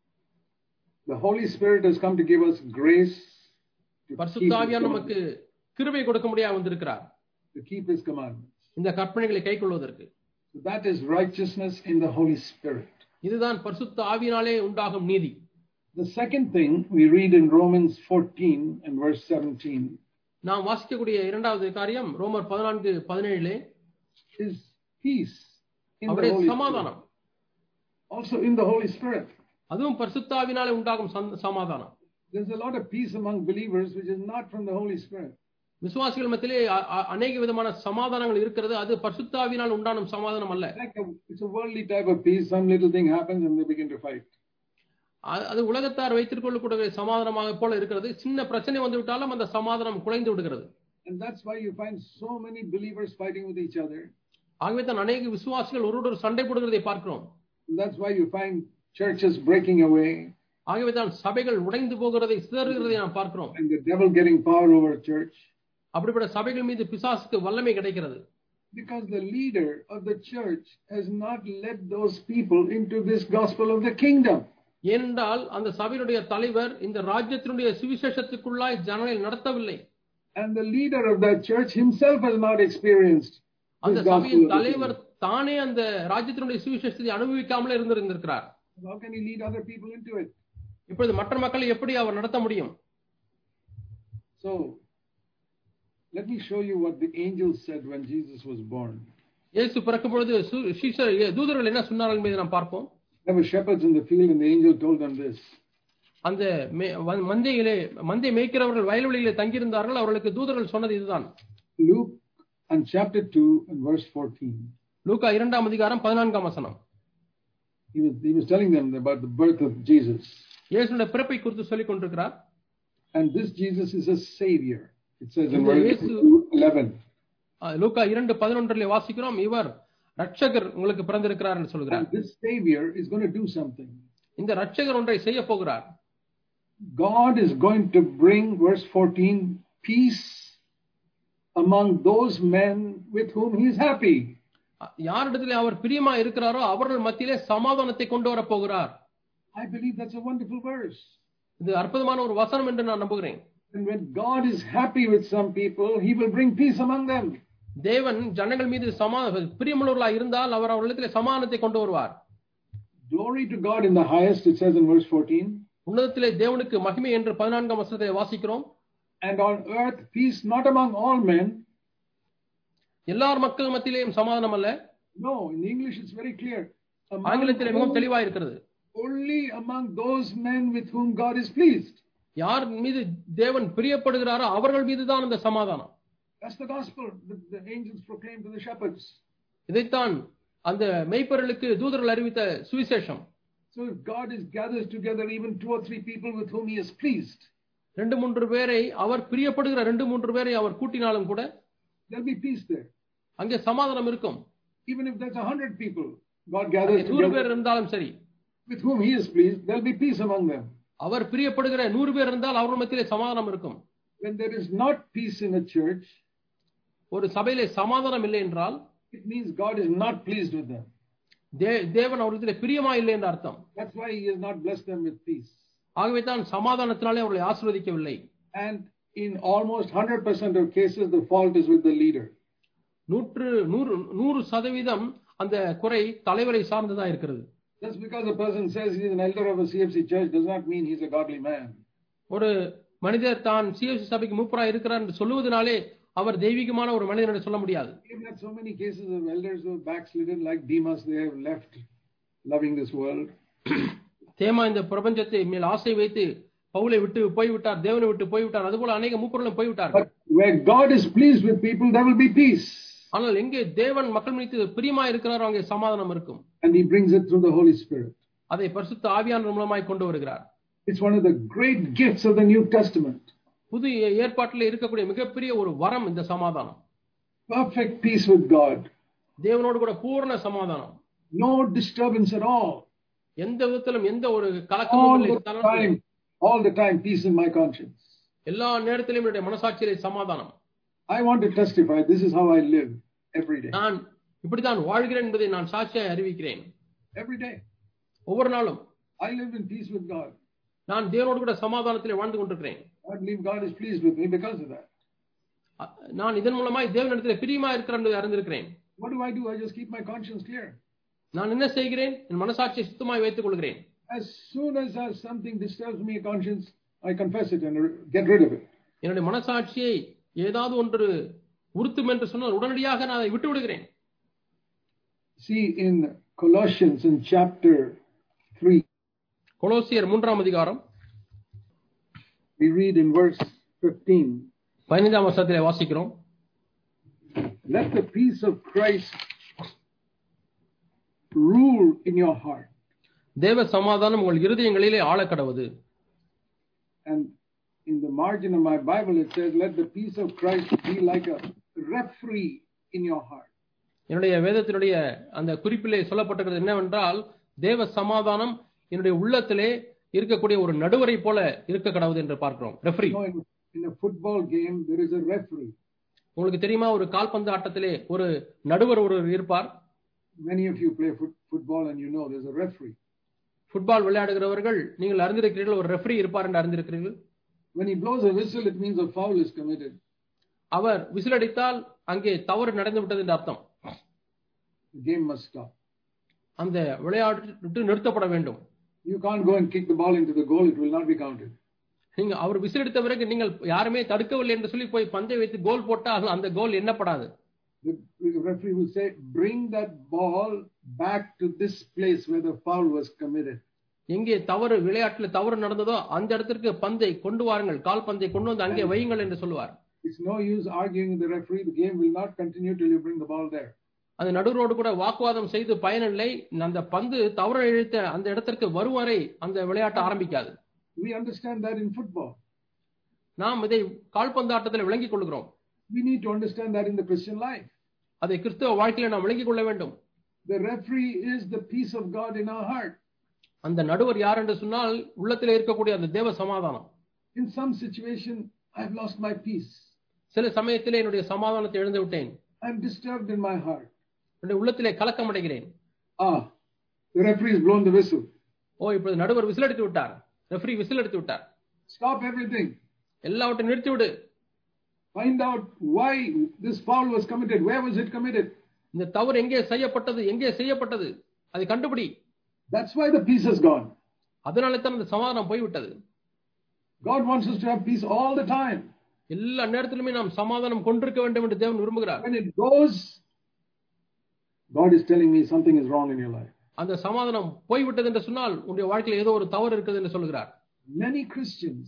Speaker 1: The Holy Spirit has come to give us grace to
Speaker 2: பரிசுத்த ஆவியானவர் நமக்கு கிருபை கொடுக்க முடியாது வந்திருக்கிறார்.
Speaker 1: To keep his commandments.
Speaker 2: இந்த கற்பனைகளை கைக்கொள்வதற்கு.
Speaker 1: So that is righteousness in the Holy Spirit.
Speaker 2: இதுதான் பரிசுத்த ஆவியினாலே உண்டாகும் நீதி.
Speaker 1: The second thing we read in Romans 14 and verse 17.
Speaker 2: நாம் வாசிக்கக்கூடிய இரண்டாவது காரியம் ரோமர் 14:17
Speaker 1: is peace in the
Speaker 2: அவருடைய
Speaker 1: Holy
Speaker 2: சமாதானம்.
Speaker 1: Spirit. Also in the Holy Spirit.
Speaker 2: அதுவும் பரிசுத்த ஆவியினாலே உண்டாகும் சமாதானம்.
Speaker 1: There's a lot of peace among believers which is not from the Holy Spirit.
Speaker 2: விசுவாசிகள் மத்தியிலே अनेक விதமான சமாதானங்கள் இருக்கிறது. அது பரிசுத்த ஆவியினால் உண்டான சமாதானம் அல்ல.
Speaker 1: It's a worldly type of peace. Some little thing happens and they begin to fight.
Speaker 2: அது உலகத்தார் வைத்துக் கொள்ளக்கூடிய சமாதானமாக போல இருக்கிறது. சின்ன பிரச்சனை வந்து விட்டாலும் அந்த சமாதானம் குலைந்து விடுகிறது.
Speaker 1: And that's why you find so many believers fighting with each other.
Speaker 2: ஆகவே தான் अनेक விசுவாசிகள் ஒருவரோடு சண்டை போடுகிறதை பார்க்கிறோம்.
Speaker 1: That's why you find churches breaking away.
Speaker 2: ஆகவே தான் சபைகள் உடைந்து போகிறதை சிதறுகிறதை நாம் பார்க்கிறோம்.
Speaker 1: And the devil getting power over church.
Speaker 2: அப்படிப்பட்ட சபைகள் மீது பிசாசுக்கு வல்லமை கிடைக்கிறது.
Speaker 1: Because the leader of the church has not led those people into this gospel of the kingdom.
Speaker 2: ஏனென்றால் அந்த சபையினுடைய தலைவர் இந்த ராஜ்யத்தினுடைய சுவிசேஷத்துக்குள்ளாய் ஜனங்களை நடத்தவில்லை.
Speaker 1: And the leader of that church himself has not experienced.
Speaker 2: அந்த சபையின் தலைவர் தானே அந்த ராஜ்யத்தினுடைய சுவிசேஷத்தை அனுபவிக்காமலே இருந்திருக்கிறார்.
Speaker 1: How can he lead other people into it?
Speaker 2: இப்பொழுது மற்ற மக்களை எப்படி அவர் நடத்த முடியும்?
Speaker 1: So let me show you what the angels said when Jesus was born.
Speaker 2: இயேசு பிறக்கும் பொழுது தூதர்கள் என்ன சொன்னார்கள் என்பதை நாம் பார்ப்போம்.
Speaker 1: There were shepherds in the field and the angel told them this.
Speaker 2: அந்த மந்தை மேய்க்கிறவர்கள் வயல்வெளியிலே தங்கியிருந்தார்கள். அவர்களுக்கு தூதர்கள் சொன்னது இதுதான்.
Speaker 1: Luke and chapter 2 and verse 14.
Speaker 2: லூக்கா 2ஆம் அதிகாரம் 14ஆம் வசனம்.
Speaker 1: He was telling them about the birth of Jesus.
Speaker 2: இயேசுவின் பிறப்பை குறித்து சொல்லிக் கொண்டிருக்கிறார்.
Speaker 1: And this Jesus is a savior. It says in verse 11.
Speaker 2: லூக்கா 2:11 வாசிக்கிறோம், இவர் ரட்சகர் உங்களுக்கு பிறந்திருக்கிறார் என்று சொல்கிறார்.
Speaker 1: This savior is going to do something.
Speaker 2: இந்த ரட்சகர் ஒன்றை செய்ய போகிறார்.
Speaker 1: God is going to bring, verse 14, peace among those men with whom he is happy.
Speaker 2: யாரிடத்திலே அவர் பிரியமா இருக்கிறாரோ அவர்கள் மத்தியிலே சமாதானத்தை கொண்டு வர போகிறார்.
Speaker 1: I believe that's a wonderful verse.
Speaker 2: இது அற்புதமான ஒரு வசனம் என்று நான் நம்புகிறேன்.
Speaker 1: And when God is happy with some people, he will bring peace among them.
Speaker 2: தேவன் ஜனங்கள் மீது பிரியமுள்ளவர்களாக இருந்தால் அவர் அவர்களிடத்திலே சமாதானத்தை கொண்டு வருவார்.
Speaker 1: Glory to God in the highest, it says in verse 14.
Speaker 2: உன்னதத்திலே தேவனுக்கு மகிமை என்று 14ஆம் வசனத்தை வாசிக்கிறோம்.
Speaker 1: And on earth peace not among all men.
Speaker 2: எல்லார் மக்கள் மத்தியிலேயும் சமாதானம் அல்ல.
Speaker 1: No, in English it's very clear.
Speaker 2: ஆங்கிலத்திலே மிகவும் தெளிவாக இருக்கிறது.
Speaker 1: Only among those men with whom God is pleased.
Speaker 2: யார் மீது தேவன் பிரியப்படுகிறாரோ அவர்கள் மீதுதான் அந்த சமாதானம்.
Speaker 1: That's the gospel the angels proclaimed to the shepherds.
Speaker 2: இதைத்தான் அந்த மேய்ப்பர்களுக்கு தூதர்கள் அறிவித்த சுவிசேஷம்.
Speaker 1: So if God gathers together even 2 or 3 people with whom he is pleased,
Speaker 2: 2-3 பேரை அவர் பிரியப்படுகிற 2-3 பேரை அவர் கூட்டினாலும் கூட
Speaker 1: there'll be peace there.
Speaker 2: அங்கே சமாதானம் இருக்கும்.
Speaker 1: Even if there's 100 people God gathers
Speaker 2: 100 பேர் இருந்தாலும் சரி,
Speaker 1: with whom he is pleased, there'll be peace among them.
Speaker 2: அவர் பிரியப்படுகிற 100 பேர் இருந்தால் அவர்கள் மத்தியிலே சமாதானம் இருக்கும்.
Speaker 1: When there is not peace in a church,
Speaker 2: ஒரு சபையிலே சமாதானம் இல்லை என்றால்
Speaker 1: it means God is not pleased with them.
Speaker 2: தேவன் அவர்களிடத்திலே பிரியமா இல்லை என்ற அர்த்தம்.
Speaker 1: That's why he has not blessed them with peace.
Speaker 2: ஆகவே தான் சமாதானத்தினாலே அவர்களை ஆசீர்வதிக்கவில்லை.
Speaker 1: And in almost 100% of cases the fault is with the leader.
Speaker 2: 100% அந்த குறை தலைவரை சார்ந்ததா இருக்கிறது.
Speaker 1: Just because a person says he is an elder of a CFC church does not mean he is a godly man.
Speaker 2: ஒரு மனிதர் தான் CFC சபைக்கு மூப்பராய் இருக்கிறார் என்று சொல்லுவதனாலே அவர் தெய்வீகமான ஒரு மனிதர் என்று சொல்ல முடியாது.
Speaker 1: We have had so many cases of elders who have backslidden like Demas. They have left loving this world.
Speaker 2: தேமா இந்த பிரபஞ்சத்தை மேல் ஆசை வைத்து பவுலை விட்டு போய்விட்டார், தேவனை விட்டு போய்விட்டார். அதுபோல அநேக மூப்பர்களும் போய்விட்டார்கள்.
Speaker 1: Where God is pleased with people, there will be peace.
Speaker 2: ஆனால் எங்கே தேவன் மக்கள் மீது பிரியமா இருக்கிறாரோ அங்கே சமாதானம் இருக்கும்.
Speaker 1: And he brings it through the Holy Spirit.
Speaker 2: அதை பரிசுத்த ஆவியானவர் மூலமாய் கொண்டு வருகிறார்.
Speaker 1: It's one of the great gifts of the New Testament.
Speaker 2: புதிய ஏற்பாட்டில் இருக்கக்கூடிய மிகப்பெரிய ஒரு வரம் இந்த சமாதானம்.
Speaker 1: Perfect peace with God.
Speaker 2: தேவனோடு கூட பூரண சமாதானம்.
Speaker 1: No disturbance at all.
Speaker 2: எந்த விதத்திலும் எந்த ஒரு கலக்கமும் இல்லை.
Speaker 1: All the time peace in my conscience.
Speaker 2: எல்லா நேரத்திலும் என்னுடைய மனசாட்சியிலே சமாதானம்.
Speaker 1: I want to testify, this is how I live every day.
Speaker 2: நான் இப்படிதான் வாழ்கிறேன் என்பதை நான் சாட்சியாய் அறிவிக்கிறேன்.
Speaker 1: Every day.
Speaker 2: ஒவ்வொரு நாளும்
Speaker 1: I live in peace with God.
Speaker 2: நான் தேவனோடு கூட சமாதானத்திலே வாழ்ந்து கொண்டிருக்கிறேன்.
Speaker 1: I believe God is pleased with me because of that.
Speaker 2: நான் இதன் மூலமாய் தேவனிடத்திலே பிரியமா இருக்கிறேன் என்பதை அறிந்திருக்கிறேன்.
Speaker 1: What do? I just keep my conscience clear.
Speaker 2: நான் என்ன செய்கிறேன்? என் மனசாட்சியை சுத்தமாய் வைத்துக் கொள்கிறேன்.
Speaker 1: As soon as something disturbs my conscience, I confess it and get rid of it.
Speaker 2: என்னுடைய மனசாட்சியை ஏதாவது ஒன்று உறுத்தும் என்று சொன்னால் உடனடியாக நான் அதை விட்டு விடுகிறேன்.
Speaker 1: See in Colossians in chapter 3.
Speaker 2: கொலோசியர் 3ஆம் அதிகாரம்.
Speaker 1: We read in verse 15.
Speaker 2: 15ஆம் வசனத்திலே வாசிக்கிறோம்.
Speaker 1: Let the peace of Christ rule in your heart.
Speaker 2: தேவ சமாதானம் உங்கள் இருதயங்களிலே ஆளக்கடவது.
Speaker 1: And in the margin of my Bible it says, let the peace of Christ be like a referee in your heart.
Speaker 2: என்னுடைய வேதத்தினுடைய அந்த குறிப்பிலே சொல்லப்பட்டிருக்கிறது என்னவென்றால், தேவ சமாதானம் என்னுடைய உள்ளத்திலே இருக்கக்கூடிய ஒரு நடுவரை போல இருக்க கடவுது என்று பார்க்கிறோம். Referee.
Speaker 1: In a football game there is a referee.
Speaker 2: உங்களுக்கு தெரியுமா, ஒரு கால்பந்து ஆட்டத்திலே ஒரு நடுவர் ஒருவர் இருப்பார்.
Speaker 1: Many of you play football and you know there's a referee.
Speaker 2: Football விளையாடுகிறவர்கள் நீங்கள் அறிந்திருக்கிறீர்கள், ஒரு ரெஃபரி இருப்பார் என்று அறிந்திருக்கிறீர்கள்.
Speaker 1: When he blows a whistle it means a foul is committed.
Speaker 2: அவர் விசில் அடித்தால் அங்கே தவறு நடந்து விட்டது என்று அர்த்தம்.
Speaker 1: The game must stop.
Speaker 2: அந்த விளையாட்டு நிறுத்தப்பட வேண்டும்.
Speaker 1: You can't go and kick the ball into the goal, it will not be counted.
Speaker 2: நீங்க அவர் விசில் அடித்த பிறகு நீங்கள் யாருமே தடுக்கவில்லை என்று சொல்லி போய் பந்தை வைத்து கோல் போட்டால் அந்த கோல் எண்ணப்படாது.
Speaker 1: The referee will say, bring that ball back to this place where the foul was committed.
Speaker 2: எங்கே தவறு விளையாட்டுல தவறு நடந்ததோ அந்த இடத்திற்கு பந்தை கொண்டு வாருங்கள், கால் பந்தை கொண்டு வந்து அங்கே வையுங்கள் என்று சொல்லுவார்.
Speaker 1: It's no use arguing with the referee, the game will not continue till you bring the ball there.
Speaker 2: அந்த நடுவரோடு கூட வாக்குவாதம் செய்து பயனில்லை. அந்த பந்து தவறு இழைத்த அந்த இடத்திற்கு வரும் வரை அந்த விளையாட்டு ஆரம்பிக்காது.
Speaker 1: We understand that in football.
Speaker 2: நாம் இதை கால்பந்தாட்டத்தில் விளங்கிக் கொள்கிறோம்.
Speaker 1: We need to understand that in the Christian life.
Speaker 2: அதை கிறிஸ்தவ வாழ்க்கையில நாம் விளங்கிக் கொள்ள வேண்டும்.
Speaker 1: The referee is the peace of God in our heart.
Speaker 2: அந்த நடுவர் யார் என்று சொன்னால் உள்ளத்திலே இருக்கக்கூடிய அந்த தேவ சமாதானம்.
Speaker 1: In some situation I have lost my peace.
Speaker 2: சில சமயத்திலே என்னுடைய சமாதானத்தை இழந்து விட்டேன்.
Speaker 1: I am disturbed in my heart.
Speaker 2: என்னுடைய உள்ளத்திலே கலக்கம் அடைகிறேன்.
Speaker 1: The referee has blown the whistle.
Speaker 2: இப்பொழுது நடுவர் விசில் அடித்து விட்டார். ரெஃபரி விசில் அடித்து விட்டார்.
Speaker 1: Stop everything.
Speaker 2: எல்லாவற்றையும் நிறுத்தி விடு.
Speaker 1: Find out why this foul was committed. Where was it committed?
Speaker 2: இந்த தவறு எங்கே செய்யப்பட்டது அதை கண்டுபிடி.
Speaker 1: That's why the peace has gone.
Speaker 2: அதனால தான் அந்த சமாதானம் போய்விட்டது.
Speaker 1: God wants us to have peace all the time.
Speaker 2: எல்லா நேரத்திலுமே நாம் சமாதானம் கொண்டிருக்க வேண்டும் என்று தேவன் விரும்புகிறார்.
Speaker 1: When it goes, God is telling me something is wrong in your life.
Speaker 2: அந்த சமாதானம் போய்விட்டது என்று சொன்னால் உங்களுடைய வாழ்க்கையில் ஏதோ ஒரு தவறு இருக்குது என்று சொல்கிறார்.
Speaker 1: Many Christians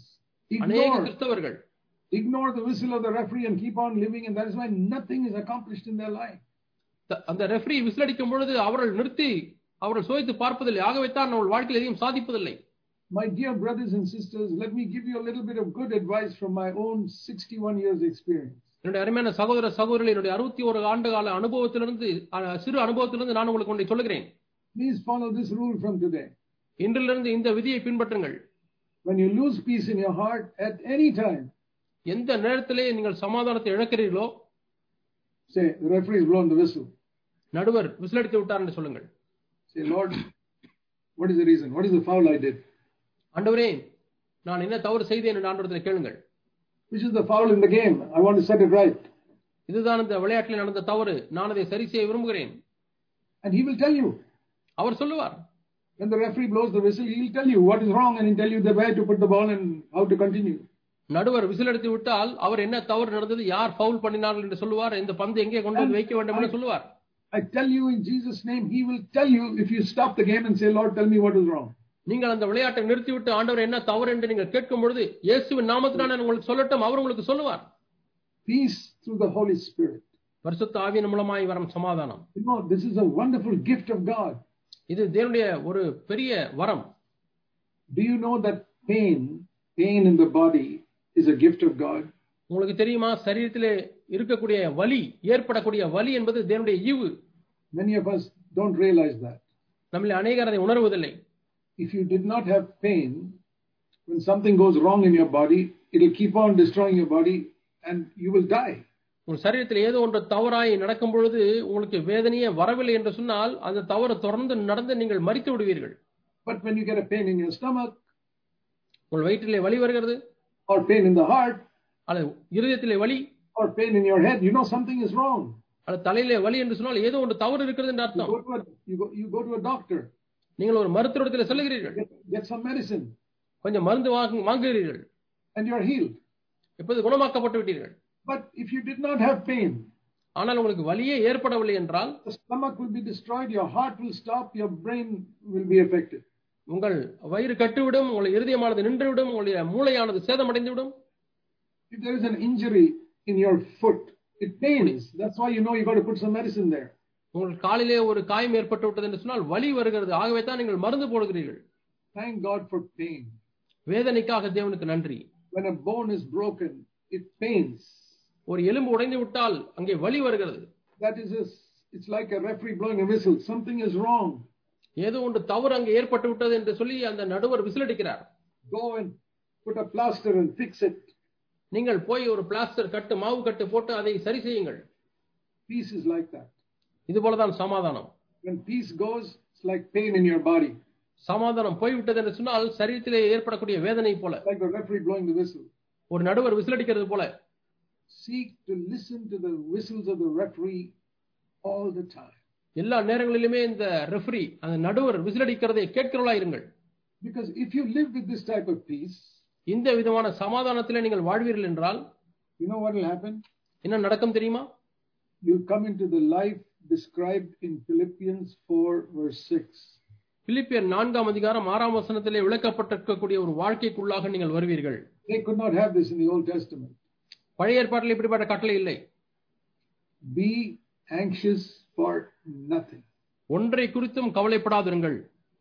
Speaker 1: ignore the whistle of the referee and keep on living, and that is why nothing is accomplished in their life.
Speaker 2: அந்த ரெஃபரி விசில் அடிக்கும் பொழுது அவர்கள் சோதித்து பார்ப்பதில்லை. ஆகவே தான் அவர்கள் வாழ்க்கையில் எதையும் சாதிப்பதில்லை.
Speaker 1: My dear brothers and sisters, let me give you a little bit of good advice from my own 61 years experience.
Speaker 2: என்னுடைய அருமையான சகோதர சகோதரிகளே, என்னுடைய 61 ஆண்டு கால அனுபவத்திலிருந்து சிறு அனுபவத்திலிருந்து நான் உங்களுக்கு ஒன்றை சொல்லுகிறேன்.
Speaker 1: Please follow this rule from today.
Speaker 2: இன்றிலிருந்து இந்த விதியை பின்பற்றுங்கள்.
Speaker 1: When you lose peace in your heart at any time,
Speaker 2: எந்த நேரத்திலே நீங்கள் சமாதானத்தை இழக்கிறீர்களோ,
Speaker 1: say the referee has blown the whistle.
Speaker 2: நடுவர் விசில் அடித்து விட்டார் என்று சொல்லுங்கள்.
Speaker 1: Say, Lord, what is the reason? What is the foul I did?
Speaker 2: ஆண்டவரே, நான் என்ன தவறு செய்தேன் என்று ஆண்டவரிடத்தில் கேளுங்கள்.
Speaker 1: Which is the foul in the game? I want to set it right.
Speaker 2: இதுதான் இந்த விளையாட்டில் நடந்த தவறு, நான் அதை சரி செய்ய விரும்புகிறேன்.
Speaker 1: And he will tell you.
Speaker 2: அவர் சொல்லுவார்.
Speaker 1: When the referee blows the whistle, he will tell you what is wrong and he will tell you the way to put the ball and how to continue.
Speaker 2: நடுவர் whistle அடித்து விட்டால் அவர் என்ன தவறு நடந்தது, யார் foul பண்ணினார்கள் என்று சொல்லுவார். இந்த பந்து எங்கே கொண்டு வந்து வைக்க வேண்டும் என்று சொல்லுவார்.
Speaker 1: I tell you in Jesus' name, he will tell you if you stop the game and say, Lord, tell me what is wrong.
Speaker 2: நீங்கள் அந்த விளையாட்டை நிறுத்திவிட்டு ஆண்டவர் என்ன தவறு என்று நீங்கள் கேட்கும் பொழுது இயேசுவின் நாமத்தினால் நான் உங்களுக்கு சொல்லட்டும், அவர் உங்களுக்கு சொல்லுவார்.
Speaker 1: Peace through the Holy Spirit.
Speaker 2: பரிசுத்த ஆவியின் மூலமாய் வரும் சமாதானம்.
Speaker 1: You know, this is a wonderful gift of God.
Speaker 2: இது தேவனுடைய ஒரு பெரிய வரம்.
Speaker 1: Do you know that pain in the body is a gift of God.
Speaker 2: உங்களுக்கு தெரியுமா, சரீரத்திலே இருக்கக்கூடிய வலி, ஏற்படக்கூடிய வலி என்பது தேவனுடைய ஈவு.
Speaker 1: Many of us don't realize that.
Speaker 2: நம்மில் அநேகர் அதை உணர்வதில்லை.
Speaker 1: If you did not have pain, when something goes wrong in your body, it will keep on destroying your body and you will die.
Speaker 2: உங்கள் சரீரத்தில் ஏதோ ஒன்று தவறாய் நடக்கும் பொழுது உங்களுக்கு வேதனையே வரவில்லை என்று சொன்னால் அந்த தவறு தொடர்ந்து நடந்து நீங்கள் மரித்து விடுவீர்கள்.
Speaker 1: But when you get a pain in your stomach,
Speaker 2: உங்கள் வயிற்றிலே வலி வருகிறது,
Speaker 1: or pain in the heart,
Speaker 2: அல்லது இருதயத்திலே வலி,
Speaker 1: or pain in your head, you know something is wrong.
Speaker 2: அல்லது தலையிலே வலி என்று சொன்னால் ஏதோ ஒன்று தவறு இருக்கிறது என்று அர்த்தம்.
Speaker 1: You go to a doctor.
Speaker 2: நீங்கள் ஒரு மருத்துவரிடத்தில் செல்கிறீர்கள்,
Speaker 1: get some medicine,
Speaker 2: கொஞ்சம் மருந்து வாங்குகிறீர்கள்,
Speaker 1: and you are healed.
Speaker 2: எப்போது குணமாக்கப்பட்டு விட்டீர்கள்.
Speaker 1: But if you did not have pain,
Speaker 2: ஆனால் உங்களுக்கு வலியே ஏற்படவில்லை என்றால்
Speaker 1: the stomach will be destroyed, your heart will stop, your brain will be affected.
Speaker 2: உங்கள் வயிறு கட்டுவிடும், உங்கள் இருதயமானது நின்றுவிடும், உங்களுடைய மூளையானது சேதமடைந்துவிடும்.
Speaker 1: If there is an injury in your foot, it pains. That's why you know you got to put some medicine there.
Speaker 2: உங்கள் காலிலே ஒரு காயம் ஏற்பட்டு விட்டது என்று சொன்னால் வலி வருகிறது, ஆகவே தான் நீங்கள் மருந்து போடுகிறீர்கள்.
Speaker 1: Thank God for pain.
Speaker 2: வேதனைக்காக தேவனுக்கு நன்றி.
Speaker 1: When a bone is broken, it pains.
Speaker 2: ஒரு எலும்பு உடைந்து விட்டால் அங்கே வலி வருகிறது.
Speaker 1: That is it's like a referee blowing a whistle. Something is wrong.
Speaker 2: ஏதோ ஒன்று தவறு அங்கே ஏற்பட்டு விட்டது என்று சொல்லி அந்த நடுவர் விசிலடிக்கிறார்.
Speaker 1: Go and put a plaster and fix it.
Speaker 2: நீங்கள் போய் ஒரு பிளாஸ்டர் கட்டு, மாவு கட்டு போட்டு அதை சரி செய்யுங்கள்.
Speaker 1: Peace is like that.
Speaker 2: இது போலதான் சமாதானம்.
Speaker 1: When peace goes, it's like pain in your body.
Speaker 2: சமாதானம் போய்விட்டது என்று சொன்னால் சரீரத்திலே ஏற்படக்கூடிய வேதனை போல,
Speaker 1: like a referee blowing the whistle.
Speaker 2: ஒரு நடுவர் விசிலடிக்கிறது போல.
Speaker 1: Seek to listen to the whistles of the referee all the time.
Speaker 2: எல்லா நேரங்களிலுமே இந்த ரெஃபரி, அந்த நடுவர் விசிலடிக்கிறதை கேட்கிறவளா இருங்கள்.
Speaker 1: Because if you live with this type of peace,
Speaker 2: இந்த விதமான சமாதானத்திலே நீங்கள் வாழ்வீர்கள் என்றால்,
Speaker 1: you know what will happen?
Speaker 2: என்ன நடக்கும் தெரியுமா?
Speaker 1: You'll come into the life described in Philippians 4 verse 6.
Speaker 2: பிலிப்பியர் 4ஆம் அதிகாரம் 6ஆம் வசனத்திலே விளக்கப்பட்டிருக்கக்கூடிய ஒரு வாழ்க்கைக்குள்ளாக நீங்கள் வருவீர்கள்.
Speaker 1: They could not have this in the Old Testament.
Speaker 2: பழைய ஏற்பாட்டில் இப்படிப்பட்ட கட்டளை இல்லை.
Speaker 1: Be anxious for nothing.
Speaker 2: ஒன்றை குறித்தும் கவலைப்படாதிருங்கள்.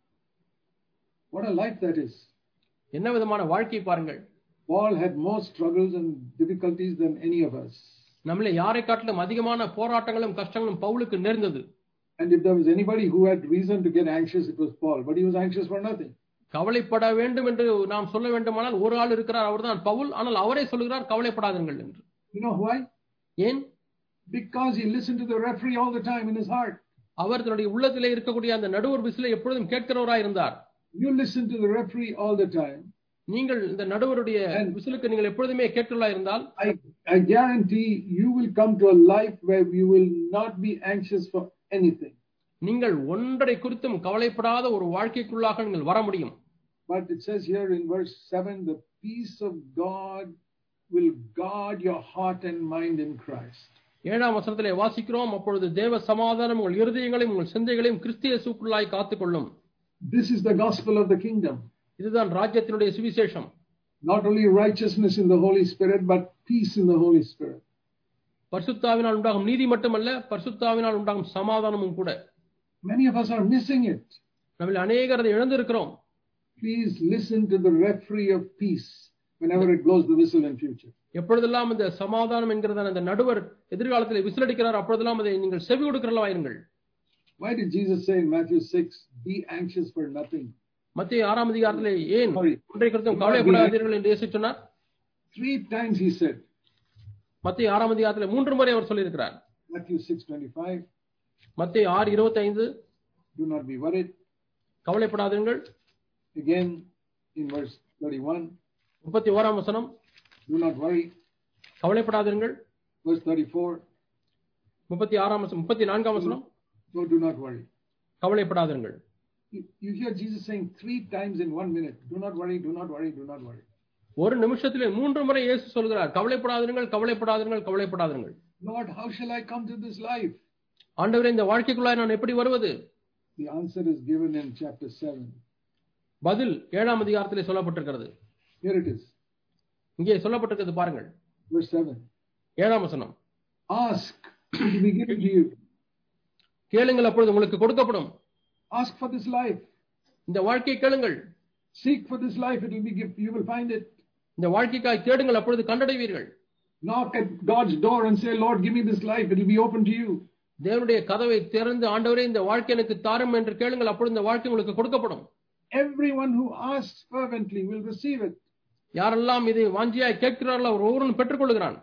Speaker 1: What a life that is.
Speaker 2: என்ன விதமான வாழ்க்கை பாருங்கள்.
Speaker 1: Paul had more struggles and difficulties than any of us.
Speaker 2: நம்மள யாரை காட்டிலும் அதிகமான போராட்டங்களும் கஷ்டங்களும் பவுலுக்கு நேர்ந்தது.
Speaker 1: And if there was anybody who had reason to get anxious, it was Paul. But he was anxious for nothing.
Speaker 2: கவலைப்பட வேண்டும் என்று நாம் சொல்ல வேண்டுமானால் ஒரு ஆள் இருக்கிறார், அவர்தான் பவுல். ஆனால் அவரே சொல்கிறார் கவலைப்படாதீர்கள் என்று.
Speaker 1: You know why?
Speaker 2: ஏன்?
Speaker 1: Because he listened to the referee all the time in his heart.
Speaker 2: அவர் தன்னுடைய உள்ளத்திலே இருக்கக்கூடிய அந்த நடுவர் விசிலை எப்பொழுதும் கேட்கிறவராய் இருந்தார்.
Speaker 1: You listen to the referee all the time.
Speaker 2: நீங்கள் இந்த நடுவருடைய விசிலுக்கு நீங்கள் எப்பொழுதுமே கேட்கிறவராய் இருந்தால்,
Speaker 1: I guarantee you will come to a life where you will not be anxious for anything.
Speaker 2: நீங்கள் ஒன்றை குறித்தும் கவலைப்படாத ஒரு வாழ்க்கைக்குள்ளாக நீங்கள் வர முடியும்.
Speaker 1: But it says here in verse 7, the peace of God will guard your heart and mind in Christ.
Speaker 2: 7ஆம் வசனத்திலே வாசிக்கிறோம், அப்பொழுது தேவ சமாதானம் உங்கள் இருதயங்களையும் உங்கள் சிந்தைகளையும் கிறிஸ்து இயேசுக்குள்ளாய் காத்துக்கொள்ளும்.
Speaker 1: This is the gospel of the kingdom.
Speaker 2: இதுதான் ராஜ்யத்தினுடைய சுவிசேஷம்.
Speaker 1: Not only righteousness in the Holy Spirit, but peace in the Holy Spirit.
Speaker 2: பரிசுத்தாவினால் உண்டாகும் நீதி மட்டுமல்ல, பரிசுத்தாவினால் உண்டாகும் சமாதானமும் கூட.
Speaker 1: Many of us are missing it.
Speaker 2: நம்மில் அநேகர் அதை இழந்திருக்கிறோம்.
Speaker 1: Please listen to the referee of peace whenever it blows the whistle in future.
Speaker 2: எப்பொழுதெல்லாம் இந்த சமாதானம் என்கிறதான அந்த நடுவர் எதிர்காலத்தில் விசிலடிக்கிறார், அப்பொழுதெல்லாம் அதை நீங்கள் செவி கொடுக்கிறவர்களாயிருங்கள்.
Speaker 1: Why did Jesus say in Matthew 6, be anxious for nothing?
Speaker 2: மத்தேயு 6ஆம் அதிகாரத்திலே ஏன் ஒன்றை குறித்தும் கவலைப்படாதீர்கள் என்று இயேசு சொன்னார்?
Speaker 1: 3 times he said.
Speaker 2: மத்தேயு 6ஆம் அதிகாரத்திலே 3 முறை அவர் சொல்லி இருக்கிறார்.
Speaker 1: Matthew 6:25.
Speaker 2: மத்தேயு 6:25.
Speaker 1: Do not be worried.
Speaker 2: கவலைப்படாதீர்கள்.
Speaker 1: Again in verse 31.
Speaker 2: 31ஆம் வசனம்.
Speaker 1: Do not worry.
Speaker 2: கவலைப்படாதீர்கள்.
Speaker 1: Verse 34.
Speaker 2: 36ஆம் வசனம், 34ஆம் வசனம்.
Speaker 1: No, do not worry.
Speaker 2: கவலைப்படாதீர்கள்.
Speaker 1: You hear Jesus saying 3 times in 1 minute. Do not worry, do not worry, do not worry.
Speaker 2: ஒரு நிமிஷத்திலே 3 முறை இயேசு சொல்கிறார், கவலைப்படாதீர்கள், கவலைப்படாதீர்கள், கவலைப்படாதீர்கள்.
Speaker 1: Lord, how shall I come to this life?
Speaker 2: ஆண்டவரே, இந்த வாழ்க்கைக்குள்ளாய் நான் எப்படி வருவது?
Speaker 1: The answer is given in chapter 7.
Speaker 2: பதில் 7ஆம் அதிகாரத்திலே சொல்லப்பட்டிருக்கிறது.
Speaker 1: Here it is.
Speaker 2: இங்கே சொல்லப்பட்டிருக்கிறது பாருங்கள்.
Speaker 1: Verse 7.
Speaker 2: 7ஆம் வசனம்.
Speaker 1: Ask, it will be given to you.
Speaker 2: கேளுங்கள், அப்பொழுது உங்களுக்கு கொடுக்கப்படும்.
Speaker 1: Ask for this life.
Speaker 2: இந்த வாழ்க்கையை கேளுங்கள்.
Speaker 1: Seek for this life, it will be given. You will find it.
Speaker 2: இந்த வாழ்க்கைக்காய் தேடுங்கள், அப்பொழுது கண்டடைவீர்கள்.
Speaker 1: Knock at God's door and say, Lord, give me this life. It will be open to you.
Speaker 2: தேவனுடைய கதவை திறந்து, ஆண்டவரே இந்த வாழ்க்கை எனக்கு தாரும் என்று கேளுங்கள், அப்பொழுது இந்த வாழ்க்கை உங்களுக்கு கொடுக்கப்படும்.
Speaker 1: Everyone who asks fervently will receive it.
Speaker 2: யாரெல்லாம் இதை வாஞ்சியாய் கேட்கிறார்களோ அவர் ஒவ்வொருவரும் பெற்றுக்கொள்கிறான்.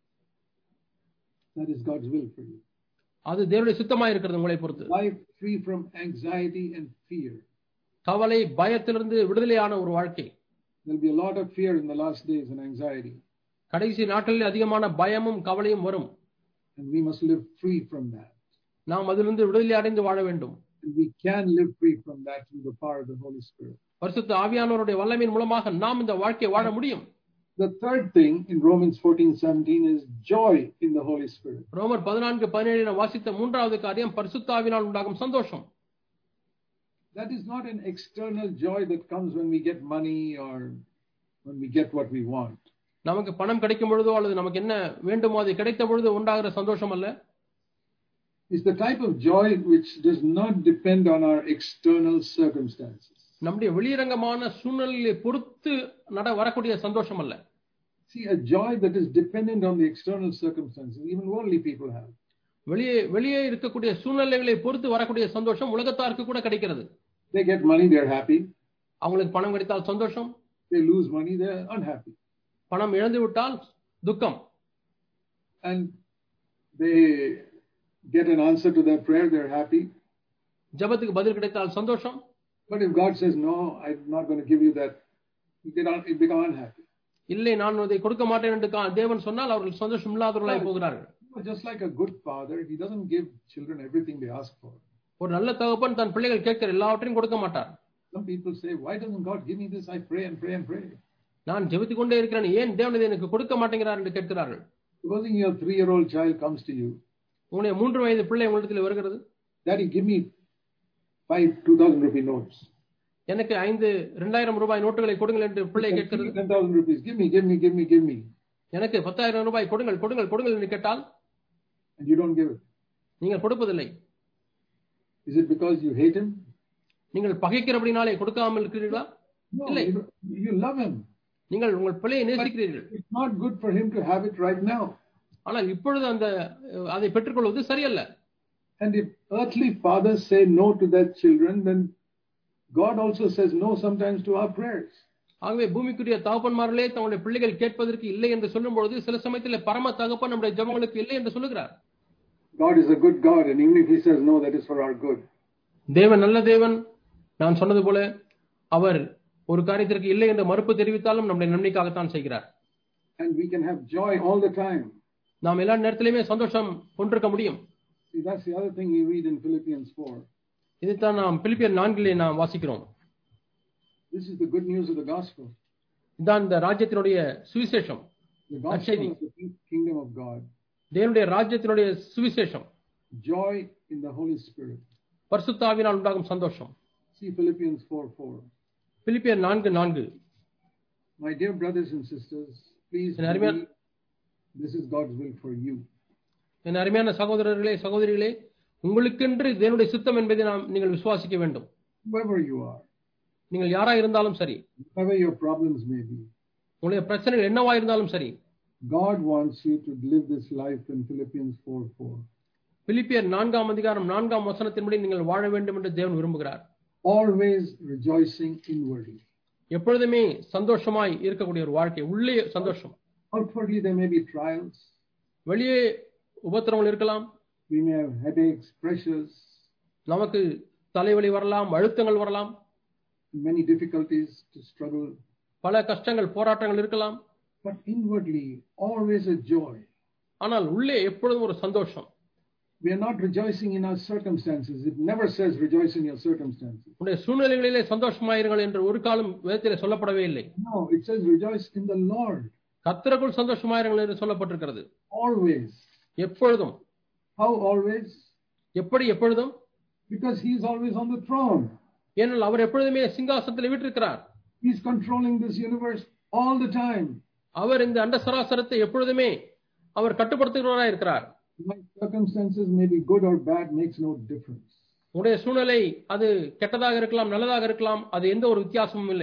Speaker 1: That is God's will for you.
Speaker 2: அது தேவனுடைய சித்தமாய் இருக்கிறது உங்களை பொறுத்து.
Speaker 1: Life free from anxiety and fear.
Speaker 2: கவலை, பயத்திலிருந்து விடுதலையான ஒரு வாழ்க்கை.
Speaker 1: There will be a lot of fear in the last days and anxiety.
Speaker 2: கடைசி நாட்களில் அதிகமான பயமும் கவலையும் வரும்.
Speaker 1: And we must live free from that.
Speaker 2: நாம் அதிலிருந்து விடுதலை அடைந்து வாழ வேண்டும்.
Speaker 1: And we can live free from that through the power of the Holy Spirit.
Speaker 2: பரிசுத்த ஆவியானவருடைய வல்லமையின் மூலமாக நாம் இந்த வாழ்க்கையை வாழ முடியும்.
Speaker 1: The third thing in Romans 14:17 is joy in the Holy Spirit.
Speaker 2: ரோமர் 14:17 வாசித்த மூன்றாவது காரியம் பரிசுத்த ஆவியினால் உண்டாகும் சந்தோஷம்.
Speaker 1: That is not an external joy that comes when we get money or when we get what we want.
Speaker 2: நமக்கு பணம் கிடைக்கும் பொழுதோ அல்லது நமக்கு என்ன வேண்டுமோ அது கிடைத்த பொழுது உண்டாகிற சந்தோஷம் அல்ல.
Speaker 1: It's the type of joy which does not depend on our external circumstances.
Speaker 2: நம்முடைய வெளியரங்கமான சூழ்நிலையை பொறுத்து வரக்கூடிய சந்தோஷம் அல்ல.
Speaker 1: See, a joy that is dependent on the external circumstances, even worldly people have.
Speaker 2: வெளியே இருக்கக்கூடிய சூழ்நிலைகளை பொறுத்து வரக்கூடிய சந்தோஷம் உலகத்தாருக்கு கூட கிடைக்கிறது.
Speaker 1: They get money, they are happy.
Speaker 2: அவங்களுக்கு பணம் கிடைத்தால் சந்தோஷம்.
Speaker 1: They lose money, they are unhappy.
Speaker 2: பணம் இழந்து விட்டால் துக்கம்.
Speaker 1: And they get an answer to their prayer, they are happy.
Speaker 2: ஜெபத்துக்கு பதில் கிடைத்தால் சந்தோஷம்.
Speaker 1: But if God says, no, I'm not going to give you that, you become unhappy.
Speaker 2: இல்லை, நான் அதை கொடுக்க மாட்டேன் என்று தேவன் சொன்னால் அவர்கள் சந்தோஷம் இல்லாதவர்களாய் போகிறார்கள்.
Speaker 1: Just like a good father, he doesn't give children everything they ask for.
Speaker 2: ஒரு நல்ல தகப்பன் தன் பிள்ளைகள் கேட்கிற எல்லாவற்றையும் கொடுக்க மாட்டார்.
Speaker 1: Some people say, why doesn't God give me this? I pray and pray and pray.
Speaker 2: நான் ஜெபித்துக் கொண்டே இருக்கிறேன், ஏன் தேவன் இதை எனக்கு கொடுக்க மாட்டேங்கிறார் என்று கேட்கிறார்கள்.
Speaker 1: Supposing your 3-year-old child comes to you.
Speaker 2: உங்களுடைய 3 வயது பிள்ளை உங்களிடத்தில் வருகிறது.
Speaker 1: Daddy, give me 5 2,000 rupee notes.
Speaker 2: எனக்கு 2000 ரூபாய் நோட்டுகளை கொடுங்கள் என்று பிள்ளை கேட்கிறது.
Speaker 1: 10,000 rupees. Give me.
Speaker 2: எனக்கு 10,000 ரூபாய் கொடுங்கள் என்று கேட்டால்
Speaker 1: and you don't give it.
Speaker 2: நீங்கள் கொடுப்பதில்லை.
Speaker 1: Is it because you hate him?
Speaker 2: நீங்கள் பகைக்கிறபடினாலே கொடுக்காமல் இருக்கிறீர்களா? இல்லை.
Speaker 1: You love him.
Speaker 2: நீங்கள் உங்கள் பிள்ளையை நேசிக்கிறீர்கள்.
Speaker 1: It's not good for him to have it right now.
Speaker 2: ஆனால் இப்பொழுது அதை பெற்றுக்கொள்வது சரியல்ல.
Speaker 1: And if earthly fathers say no to their children, then God also says no sometimes to our prayers.
Speaker 2: ஆகவே பூமிக்குரிய தகப்பன்மார்களே தங்களுடைய பிள்ளைகள் கேட்பதற்கு இல்லை என்று சொல்லும் பொழுது சில சமயத்தில் பரம தகப்பன் நம்முடைய ஜெபங்களுக்கு இல்லை என்று சொல்லுகிறார்.
Speaker 1: God is a good God, and even if he says no, that is for our good.
Speaker 2: தேவன் நல்ல தேவன். நான் சொன்னது போல அவர் ஒரு காரியத்திற்கு இல்லை என்று மறுப்பு தெரிவித்தாலும் நம்முடைய நன்மைக்காகத்தான் செய்கிறார்.
Speaker 1: And we can have joy all the time.
Speaker 2: நாம் எல்லா நேரத்திலுமே சந்தோஷம் கொண்டிருக்க முடியும்.
Speaker 1: See, that's the other thing we read in Philippians 4.
Speaker 2: இதைத்தான் நாம் பிலிப்பியர் 4 நாம் வாசிக்கிறோம்.
Speaker 1: This is the good news of the gospel.
Speaker 2: இதான் இந்த ராஜ்யத்தினுடைய சுவிசேஷம்.
Speaker 1: The gospel of the kingdom of God.
Speaker 2: தேவனுடைய ராஜ்யத்தினுடைய சுவிசேஷம்.
Speaker 1: Joy in the Holy Spirit.
Speaker 2: பரிசுத்த ஆவியினால் உண்டாகும் சந்தோஷம்.
Speaker 1: See Philippians 4:4.
Speaker 2: பிலிப்பியர் 4:4.
Speaker 1: My dear brothers and sisters, please believe this is God's will for you.
Speaker 2: என் அருமையான சகோதரர்களே சகோதரிகளே, உங்களுக்கென்று தேவனுடைய சித்தம் என்பதை நீங்கள் விசுவாசிக்க வேண்டும்.
Speaker 1: Whoever you are,
Speaker 2: நீங்கள் யாரா இருந்தாலும் சரி,
Speaker 1: whatever your problems may be,
Speaker 2: உங்களுடைய பிரச்சனைகள் என்னவா இருந்தாலும் சரி,
Speaker 1: God wants you to live this life in Philippians 4:4.
Speaker 2: பிலிப்பியர் 4:4 நீங்கள் வாழ வேண்டும் என்று தேவன் விரும்புகிறார்.
Speaker 1: Always rejoicing inwardly.
Speaker 2: எப்பொழுதுமே சந்தோஷமாய் இருக்கக்கூடிய ஒரு வாழ்க்கை, உள்ளே சந்தோஷம்.
Speaker 1: Outwardly there may be trials.
Speaker 2: வெளியே உபத்திரவங்கள் இருக்கலாம்.
Speaker 1: We may have headaches, pressures.
Speaker 2: நமக்கு தலைவலி வரலாம், அழுத்தங்கள் வரலாம்.
Speaker 1: Many difficulties to struggle.
Speaker 2: பல கஷ்டங்கள், போராட்டங்கள் இருக்கலாம்.
Speaker 1: But inwardly always a joy.
Speaker 2: ஆனால் உள்ளே எப்பொழுதும் ஒரு சந்தோஷம்.
Speaker 1: We are not rejoicing in our circumstances. It never says rejoice in your circumstances.
Speaker 2: உங்களுடைய சூழ்நிலைகளிலே சந்தோஷமாயிருங்கள் என்று ஒரு காலம் வேதத்திலே சொல்லப்படவே இல்லை.
Speaker 1: No, it says rejoice in the Lord.
Speaker 2: கர்த்தருக்குள் சந்தோஷமாயிருங்கள் என்று சொல்லப்பட்டிருக்கிறது.
Speaker 1: Always.
Speaker 2: எப்பொழுதும்.
Speaker 1: How always?
Speaker 2: எப்படி எப்பொழுதும்?
Speaker 1: Because he is always on the throne.
Speaker 2: ஏனென்றால் அவர் எப்பொழுதுமே சிங்காசனத்தில் வீற்றிருக்கிறார்.
Speaker 1: He is controlling this universe all the time.
Speaker 2: அவர் இந்த அண்ட சராசரத்தை எப்பொழுதுமே அவர் கட்டுப்படுத்துகிறவராய் இருக்கிறார்.
Speaker 1: My circumstances may be good or bad, makes no difference.
Speaker 2: உங்களுடைய சூழ்நிலை அது கெட்டதாக இருக்கலாம், நல்லதாக இருக்கலாம், அது எந்த ஒரு வித்தியாசமும் இல்லை.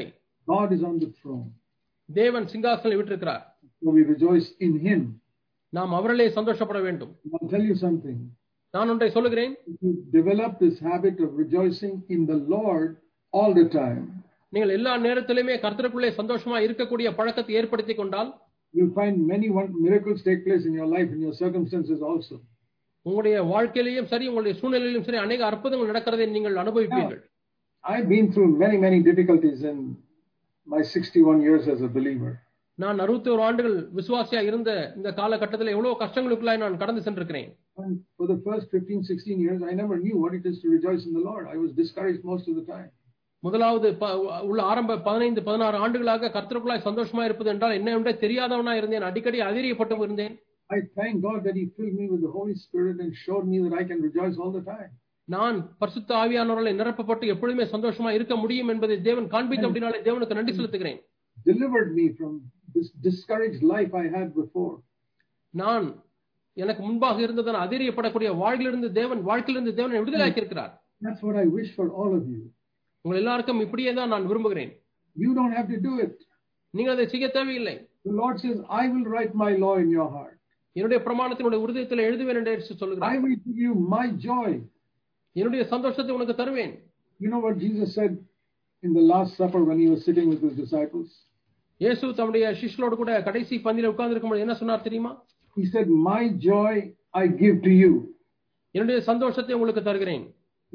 Speaker 1: God is on the throne.
Speaker 2: தேவன் சிங்காசனத்தில் விட்டிருக்கிறார்.
Speaker 1: So we rejoice in him.
Speaker 2: நாம் அவரிலே சந்தோஷப்பட வேண்டும்.
Speaker 1: I'll tell you something.
Speaker 2: நான் ஒன்றை சொல்லுகிறேன்.
Speaker 1: If you develop this habit of rejoicing in the Lord all the time,
Speaker 2: நீங்கள் எல்லா நேரத்திலுமே கர்த்தருக்குள்ளே சந்தோஷமா இருக்கக்கூடிய பழக்கத்தை ஏற்படுத்திக் கொண்டால்,
Speaker 1: you'll find many miracles take place in your life, in your circumstances also.
Speaker 2: உங்களுடைய வாழ்க்கையிலும் சரி, உங்களுடைய சூழ்நிலையிலும் சரி, அநேக அற்புதங்கள் நடக்கிறதை நீங்கள் அனுபவிப்பீர்கள்.
Speaker 1: I've been through many difficulties in my 61 years as a believer.
Speaker 2: நான் 61 ஆண்டுகள் விசுவாசியா இருந்த இந்த காலகட்டத்தில் எவ்வளவு கஷ்டங்களுக்குள்ளாய் நான் கடந்து சென்றிருக்கிறேன்.
Speaker 1: And for the first 15-16 years I never knew what it is to rejoice in the Lord. I was discouraged most of the time.
Speaker 2: முதலாவது உள்ள ஆரம்ப 15-16 ஆண்டுகளாக கர்த்தருக்குள்ளாய் சந்தோஷமா இருப்பது என்றால் என்ன என்றே தெரியாதவனா இருந்தேன். அடிக்கடி அதிரியப்பட்டு இருந்தேன்.
Speaker 1: I thank God that he filled me with the Holy Spirit and showed me that I can rejoice all the time.
Speaker 2: நான் பரிசுத்த ஆவியானவரால் நிரப்பப்பட்டு எப்பொழுதுமே சந்தோஷமா இருக்க முடியும் என்பதை தேவன் காண்பித்த அப்படினாலே தேவனுக்கு நன்றி செலுத்துகிறேன்.
Speaker 1: Delivered me from this discouraged life I had before.
Speaker 2: நான் எனக்கு முன்பாக இருந்ததன அதிரியப்படக்கூடிய வாழ்க்கையிலிருந்து தேவன் விடுதலையாக்கி இருக்கிறார்.
Speaker 1: That's what I wish for all of you.
Speaker 2: உங்கள் எல்லாருக்கும் இப்படியே தான் நான் விரும்புகிறேன்.
Speaker 1: You don't have to do it.
Speaker 2: நீங்கள் அதை செய்ய தேவையில்லை.
Speaker 1: The Lord says, I will write my law in your heart.
Speaker 2: என்னுடைய பிரமாணத்தினுடைய இருதயத்தில் எழுதுவேன் என்று சொல்கிறார்.
Speaker 1: I will give you my joy.
Speaker 2: என்னுடைய சந்தோஷத்தை உனக்கு தருவேன்.
Speaker 1: You know what Jesus said in the last supper when he was sitting with his disciples?
Speaker 2: இயேசு தம்முடைய சிஷ்யரோடு கூட கடைசி பந்தியில உட்கார்ந்து இருக்கும்போது என்ன சொன்னார் தெரியுமா?
Speaker 1: He said, my joy I give to you.
Speaker 2: என்னுடைய சந்தோஷத்தை உங்களுக்கு தருகிறேன்.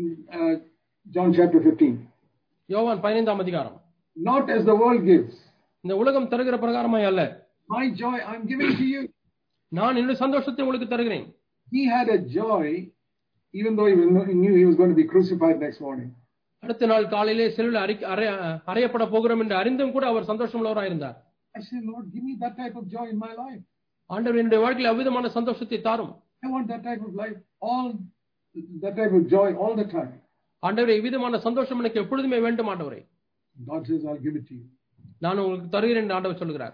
Speaker 1: John chapter 15.
Speaker 2: யோவான் 15ஆம் அதிகாரம்.
Speaker 1: Not as the world gives.
Speaker 2: இந்த உலகம் தருகிற பிரகாரமாய் அல்ல.
Speaker 1: My joy I'm giving to you.
Speaker 2: நான் என்னுடைய சந்தோஷத்தை உங்களுக்கு தருகிறேன்.
Speaker 1: He had a joy even though he knew he was going to be crucified next morning.
Speaker 2: அடுத்த நாள் காலையிலே சிலுவையில் அறையப்பட போகிறோம் என்று அறிந்தும் கூட அவர் சந்தோஷமுள்ளவராய் இருந்தார்.
Speaker 1: I said, Lord, give me that type of joy in my life.
Speaker 2: ஆண்டவர் என்னுடைய வாழ்க்கையில் அவ்விதமான சந்தோஷத்தை தாரும்.
Speaker 1: I want that type of life, that type of joy all the time.
Speaker 2: ஆண்டவரே இவ்விதமான சந்தோஷம் எனக்கு எப்பொழுதுமே வேண்டும் ஆண்டவரே.
Speaker 1: God says, I'll give it to you.
Speaker 2: நான் உங்களுக்கு தருகிறேன் என்று ஆண்டவர் சொல்கிறார்.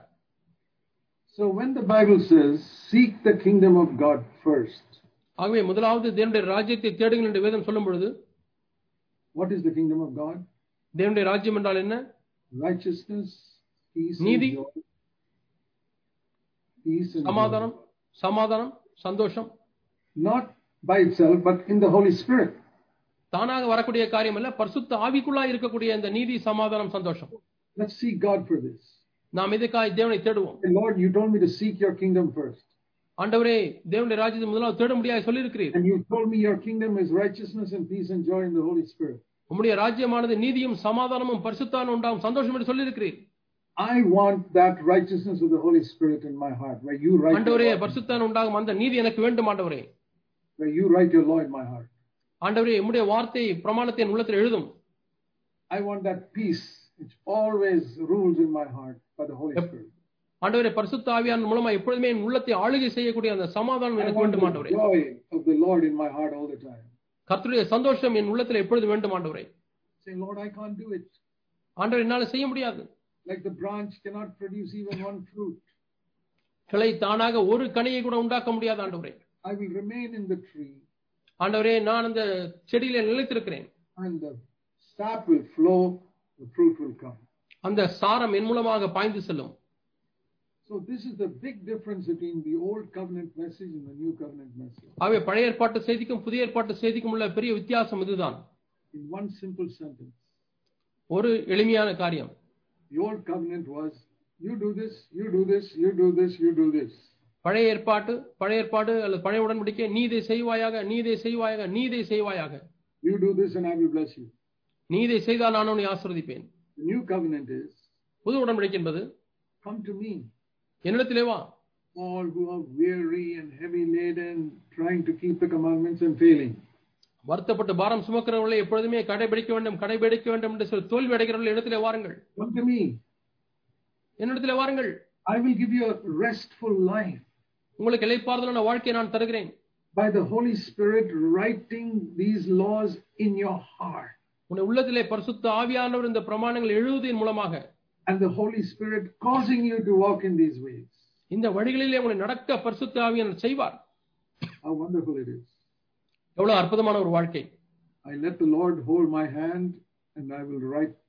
Speaker 1: So when the Bible says, seek the kingdom of God first.
Speaker 2: ஆகவே முதலாவது தேவனுடைய ராஜ்யத்தை தேடுங்கள் என்று வேதம் சொல்லும் பொழுது,
Speaker 1: what is the kingdom of God?
Speaker 2: தேவனுடைய ராஜ்யம் என்றால் என்ன?
Speaker 1: Righteousness, peace,
Speaker 2: நீதி, சமாதானம், சந்தோஷம்.
Speaker 1: Not by itself, but in the Holy Spirit.
Speaker 2: தானாக வரக்கூடிய காரியம் அல்ல, பரிசுத்த ஆவிக்குள்ளாய் இருக்கக்கூடிய இந்த நீதி, சமாதானம், சந்தோஷம்.
Speaker 1: Let's seek God for this.
Speaker 2: நாம் இதற்காக தேவனை தேடுவோம்.
Speaker 1: Lord, you told me to seek your kingdom first.
Speaker 2: ஆண்டவரே தேவனுடைய ராஜ்யத்தை முதலாவது தேட முடியாது சொல்லி இருக்கிறீர்.
Speaker 1: And you told me your kingdom is righteousness and peace and joy in the Holy Spirit.
Speaker 2: உம்முடைய ராஜ்யமானது நீதியும் சமாதானமும் பரிசுத்தான உண்டாகும் சந்தோஷம் என்று சொல்லி இருக்கிறீர்.
Speaker 1: I want that righteousness of the Holy Spirit in my heart, where you write.
Speaker 2: ஆண்டவரே பரிசுத்தான உண்டாகும் அந்த நீதி எனக்கு வேண்டும் ஆண்டவரே.
Speaker 1: Where you write your law in my heart.
Speaker 2: ஆண்டவரே உம்முடைய வார்த்தை பிரமாணத்தை என் உள்ளத்தில் எழுதும்.
Speaker 1: I want that peace which always rules in my heart by the Holy Spirit.
Speaker 2: ஆண்டவரே பரிசுத்த ஆவியானவர் மூலமா எப்பொழுதுமே என் உள்ளத்தை ஆளுகை செய்யக்கூடிய அந்த சமாதானம் எனக்கு வேண்டும் ஆண்டவரே.
Speaker 1: I want the joy of the Lord in my heart all the time.
Speaker 2: கர்த்தருடைய சந்தோஷம் என் உள்ளத்தில் எப்பொழுது வேண்டும் ஆண்டவரே.
Speaker 1: Say, Lord, I can't do it.
Speaker 2: ஆண்டவரே என்னால செய்ய முடியாது.
Speaker 1: Like the branch cannot produce even one fruit.
Speaker 2: கிளை தானாக ஒரு கனியை கூட உண்டாக்க முடியாது ஆண்டவரே.
Speaker 1: I will remain in the tree.
Speaker 2: ஆண்டவரே நான் அந்த செடியிலே நிலைத்திருக்கிறேன்.
Speaker 1: And the sap will flow, the fruit will come.
Speaker 2: அந்த சாரம் என் மூலமாக பாய்ந்து செல்லும்.
Speaker 1: So this is the big difference between the old covenant message and the new covenant message.
Speaker 2: ஆவே பழைய ஏற்பாட்டு செய்திக்கும் புதிய ஏற்பாட்டு செய்திக்கும் உள்ள பெரிய வித்தியாசம் இதுதான்.
Speaker 1: In one simple sentence.
Speaker 2: ஒரு எளிமையான காரியம்.
Speaker 1: The old covenant was, you do this, you do this, you do this, you do this.
Speaker 2: பழைய ஏற்பாடு அல்லது பழைய உடன்படிக்கை நீ இதை செய்வாயாக, நீ இதை செய்வாயாக, நீ இதை செய்வாயாக.
Speaker 1: You do this and I will bless you.
Speaker 2: நீ இதை செய்தால் நான் உன்னை ஆசீர்வதிப்பேன்.
Speaker 1: The new covenant is,
Speaker 2: புது உடன்படிக்கை என்பது,
Speaker 1: come to me.
Speaker 2: என்னிடத்திலே வா.
Speaker 1: All who are weary and heavy laden, trying to keep the commandments and failing.
Speaker 2: வருத்தப்பட்டு பாரம் சுமக்கிறவர்களை எப்பொழுதுமே கடைபிடிக்க வேண்டும் என்று சொல்லி தோல்வி அடைகிறவர்கள் இடத்திலே வாருங்கள்.
Speaker 1: Come to me.
Speaker 2: என்னிடத்திலே வாருங்கள்.
Speaker 1: I will give you a restful life.
Speaker 2: உங்களுக்கு இளைப்பாறுதலான வாழ்க்கையை நான் தருகிறேன்.
Speaker 1: By the Holy Spirit writing these laws in your heart.
Speaker 2: உன்னுடைய உள்ளத்திலே பரிசுத்த ஆவியானவர் இந்த பிரமாணங்களை எழுதுவதன் மூலமாக,
Speaker 1: and the Holy Spirit causing you to walk in these ways.
Speaker 2: இந்த வழிகளிலே உன்னை நடக்க பரிசுத்த ஆவியானவர் செய்வார்.
Speaker 1: How wonderful it is.
Speaker 2: எவ்வளவு அற்புதமான ஒரு வாழ்க்கை.
Speaker 1: I let the Lord hold my hand and I will write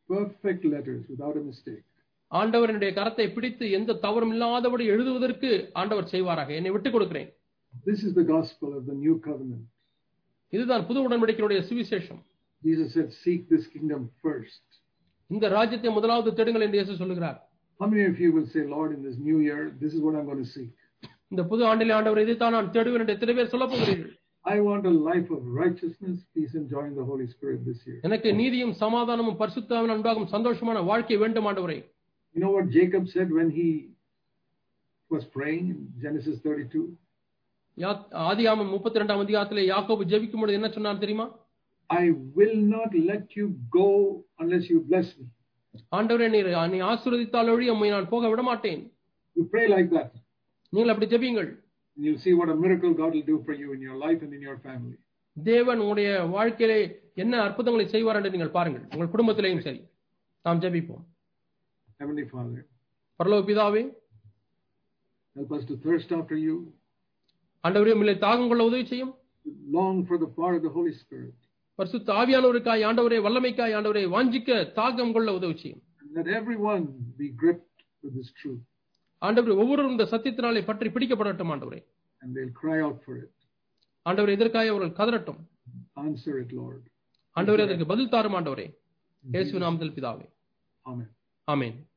Speaker 1: perfect letters without a mistake.
Speaker 2: ஆண்டவருடைய கரத்தை பிடித்து எந்த தவறும் இல்லாதபடி எழுதுவதற்கு ஆண்டவர் செய்வாராக. என்னை விட்டுக் கொடுக்கிறேன்.
Speaker 1: This is the gospel of the new covenant.
Speaker 2: இதுதான் புது உடன்படிக்கையுடைய சுவிசேஷம்.
Speaker 1: Jesus said, seek this kingdom first.
Speaker 2: இந்த ராஜ்யத்தை முதலாவது தேடுங்கள் என்று இயேசு சொல்கிறார்.
Speaker 1: How many of you will say, Lord, in this new year, this is what I'm going to seek?
Speaker 2: இந்த புது ஆண்டிலே ஆண்டவர் இதைத்தான் நான் தேடுவேன் என்று எத்தனை பேர் சொல்லப் போகிறீர்கள்?
Speaker 1: I want a life of righteousness, peace and joy in the Holy Spirit this year.
Speaker 2: எனக்கு நீதியும் சமாதானமும் பரிசுத்தமும் அன்பாகும் சந்தோஷமான வாழ்க்கை வேண்டும் ஆண்டவரே.
Speaker 1: You know what Jacob said when he was praying in Genesis 32?
Speaker 2: ஆதியாகமம் 32ஆம் அதிகாரத்திலே யாக்கோபு ஜெபிக்கும் பொழுது என்ன சொன்னார் தெரியுமா?
Speaker 1: I will not let you go unless you bless me.
Speaker 2: ஆண்டவரே நீ ஆசீர்வதித்தால் ஒழிய உம்மை நான் போக விட மாட்டேன்.
Speaker 1: You pray like that.
Speaker 2: நீங்கள் அப்படி ஜெபியுங்கள்.
Speaker 1: And you'll see what a miracle God will do for you in your life and in your family.
Speaker 2: தேவன் உங்களுடைய வாழ்க்கையிலே என்ன அற்புதங்களை செய்வார் என்று நீங்கள் பாருங்கள். உங்கள் குடும்பத்திலேயும் சரி. நாம் ஜெபிப்போம்.
Speaker 1: Heavenly Father,
Speaker 2: பரலோக பிதாவே,
Speaker 1: help us to thirst after you.
Speaker 2: ஆண்டவரே உம்மிலே தாகம் கொள்ள உதவி செய்யும்.
Speaker 1: Long for the power of the Holy Spirit.
Speaker 2: பரிசுத்த ஆவியானவருக்காய் ஆண்டவரே, வல்லமைக்காய் ஆண்டவரே வாஞ்சிக்க தாகம் கொள்ள உதவி செய்யும்.
Speaker 1: Let everyone be gripped with this truth.
Speaker 2: ஆண்டவரே ஒவ்வொருவரும் இந்த சத்தியத்தினாலே பற்றி பிடிக்கப்படட்டும் ஆண்டவரே.
Speaker 1: And they'll cry out for it.
Speaker 2: ஆண்டவரே இதற்காக அவர்கள் கதறட்டும்.
Speaker 1: Answer it, Lord.
Speaker 2: ஆண்டவரே அதற்கு பதில் தாரும் ஆண்டவரே. இயேசுவின் நாமத்தில் பிதாவே.
Speaker 1: Amen.
Speaker 2: ஆமென்.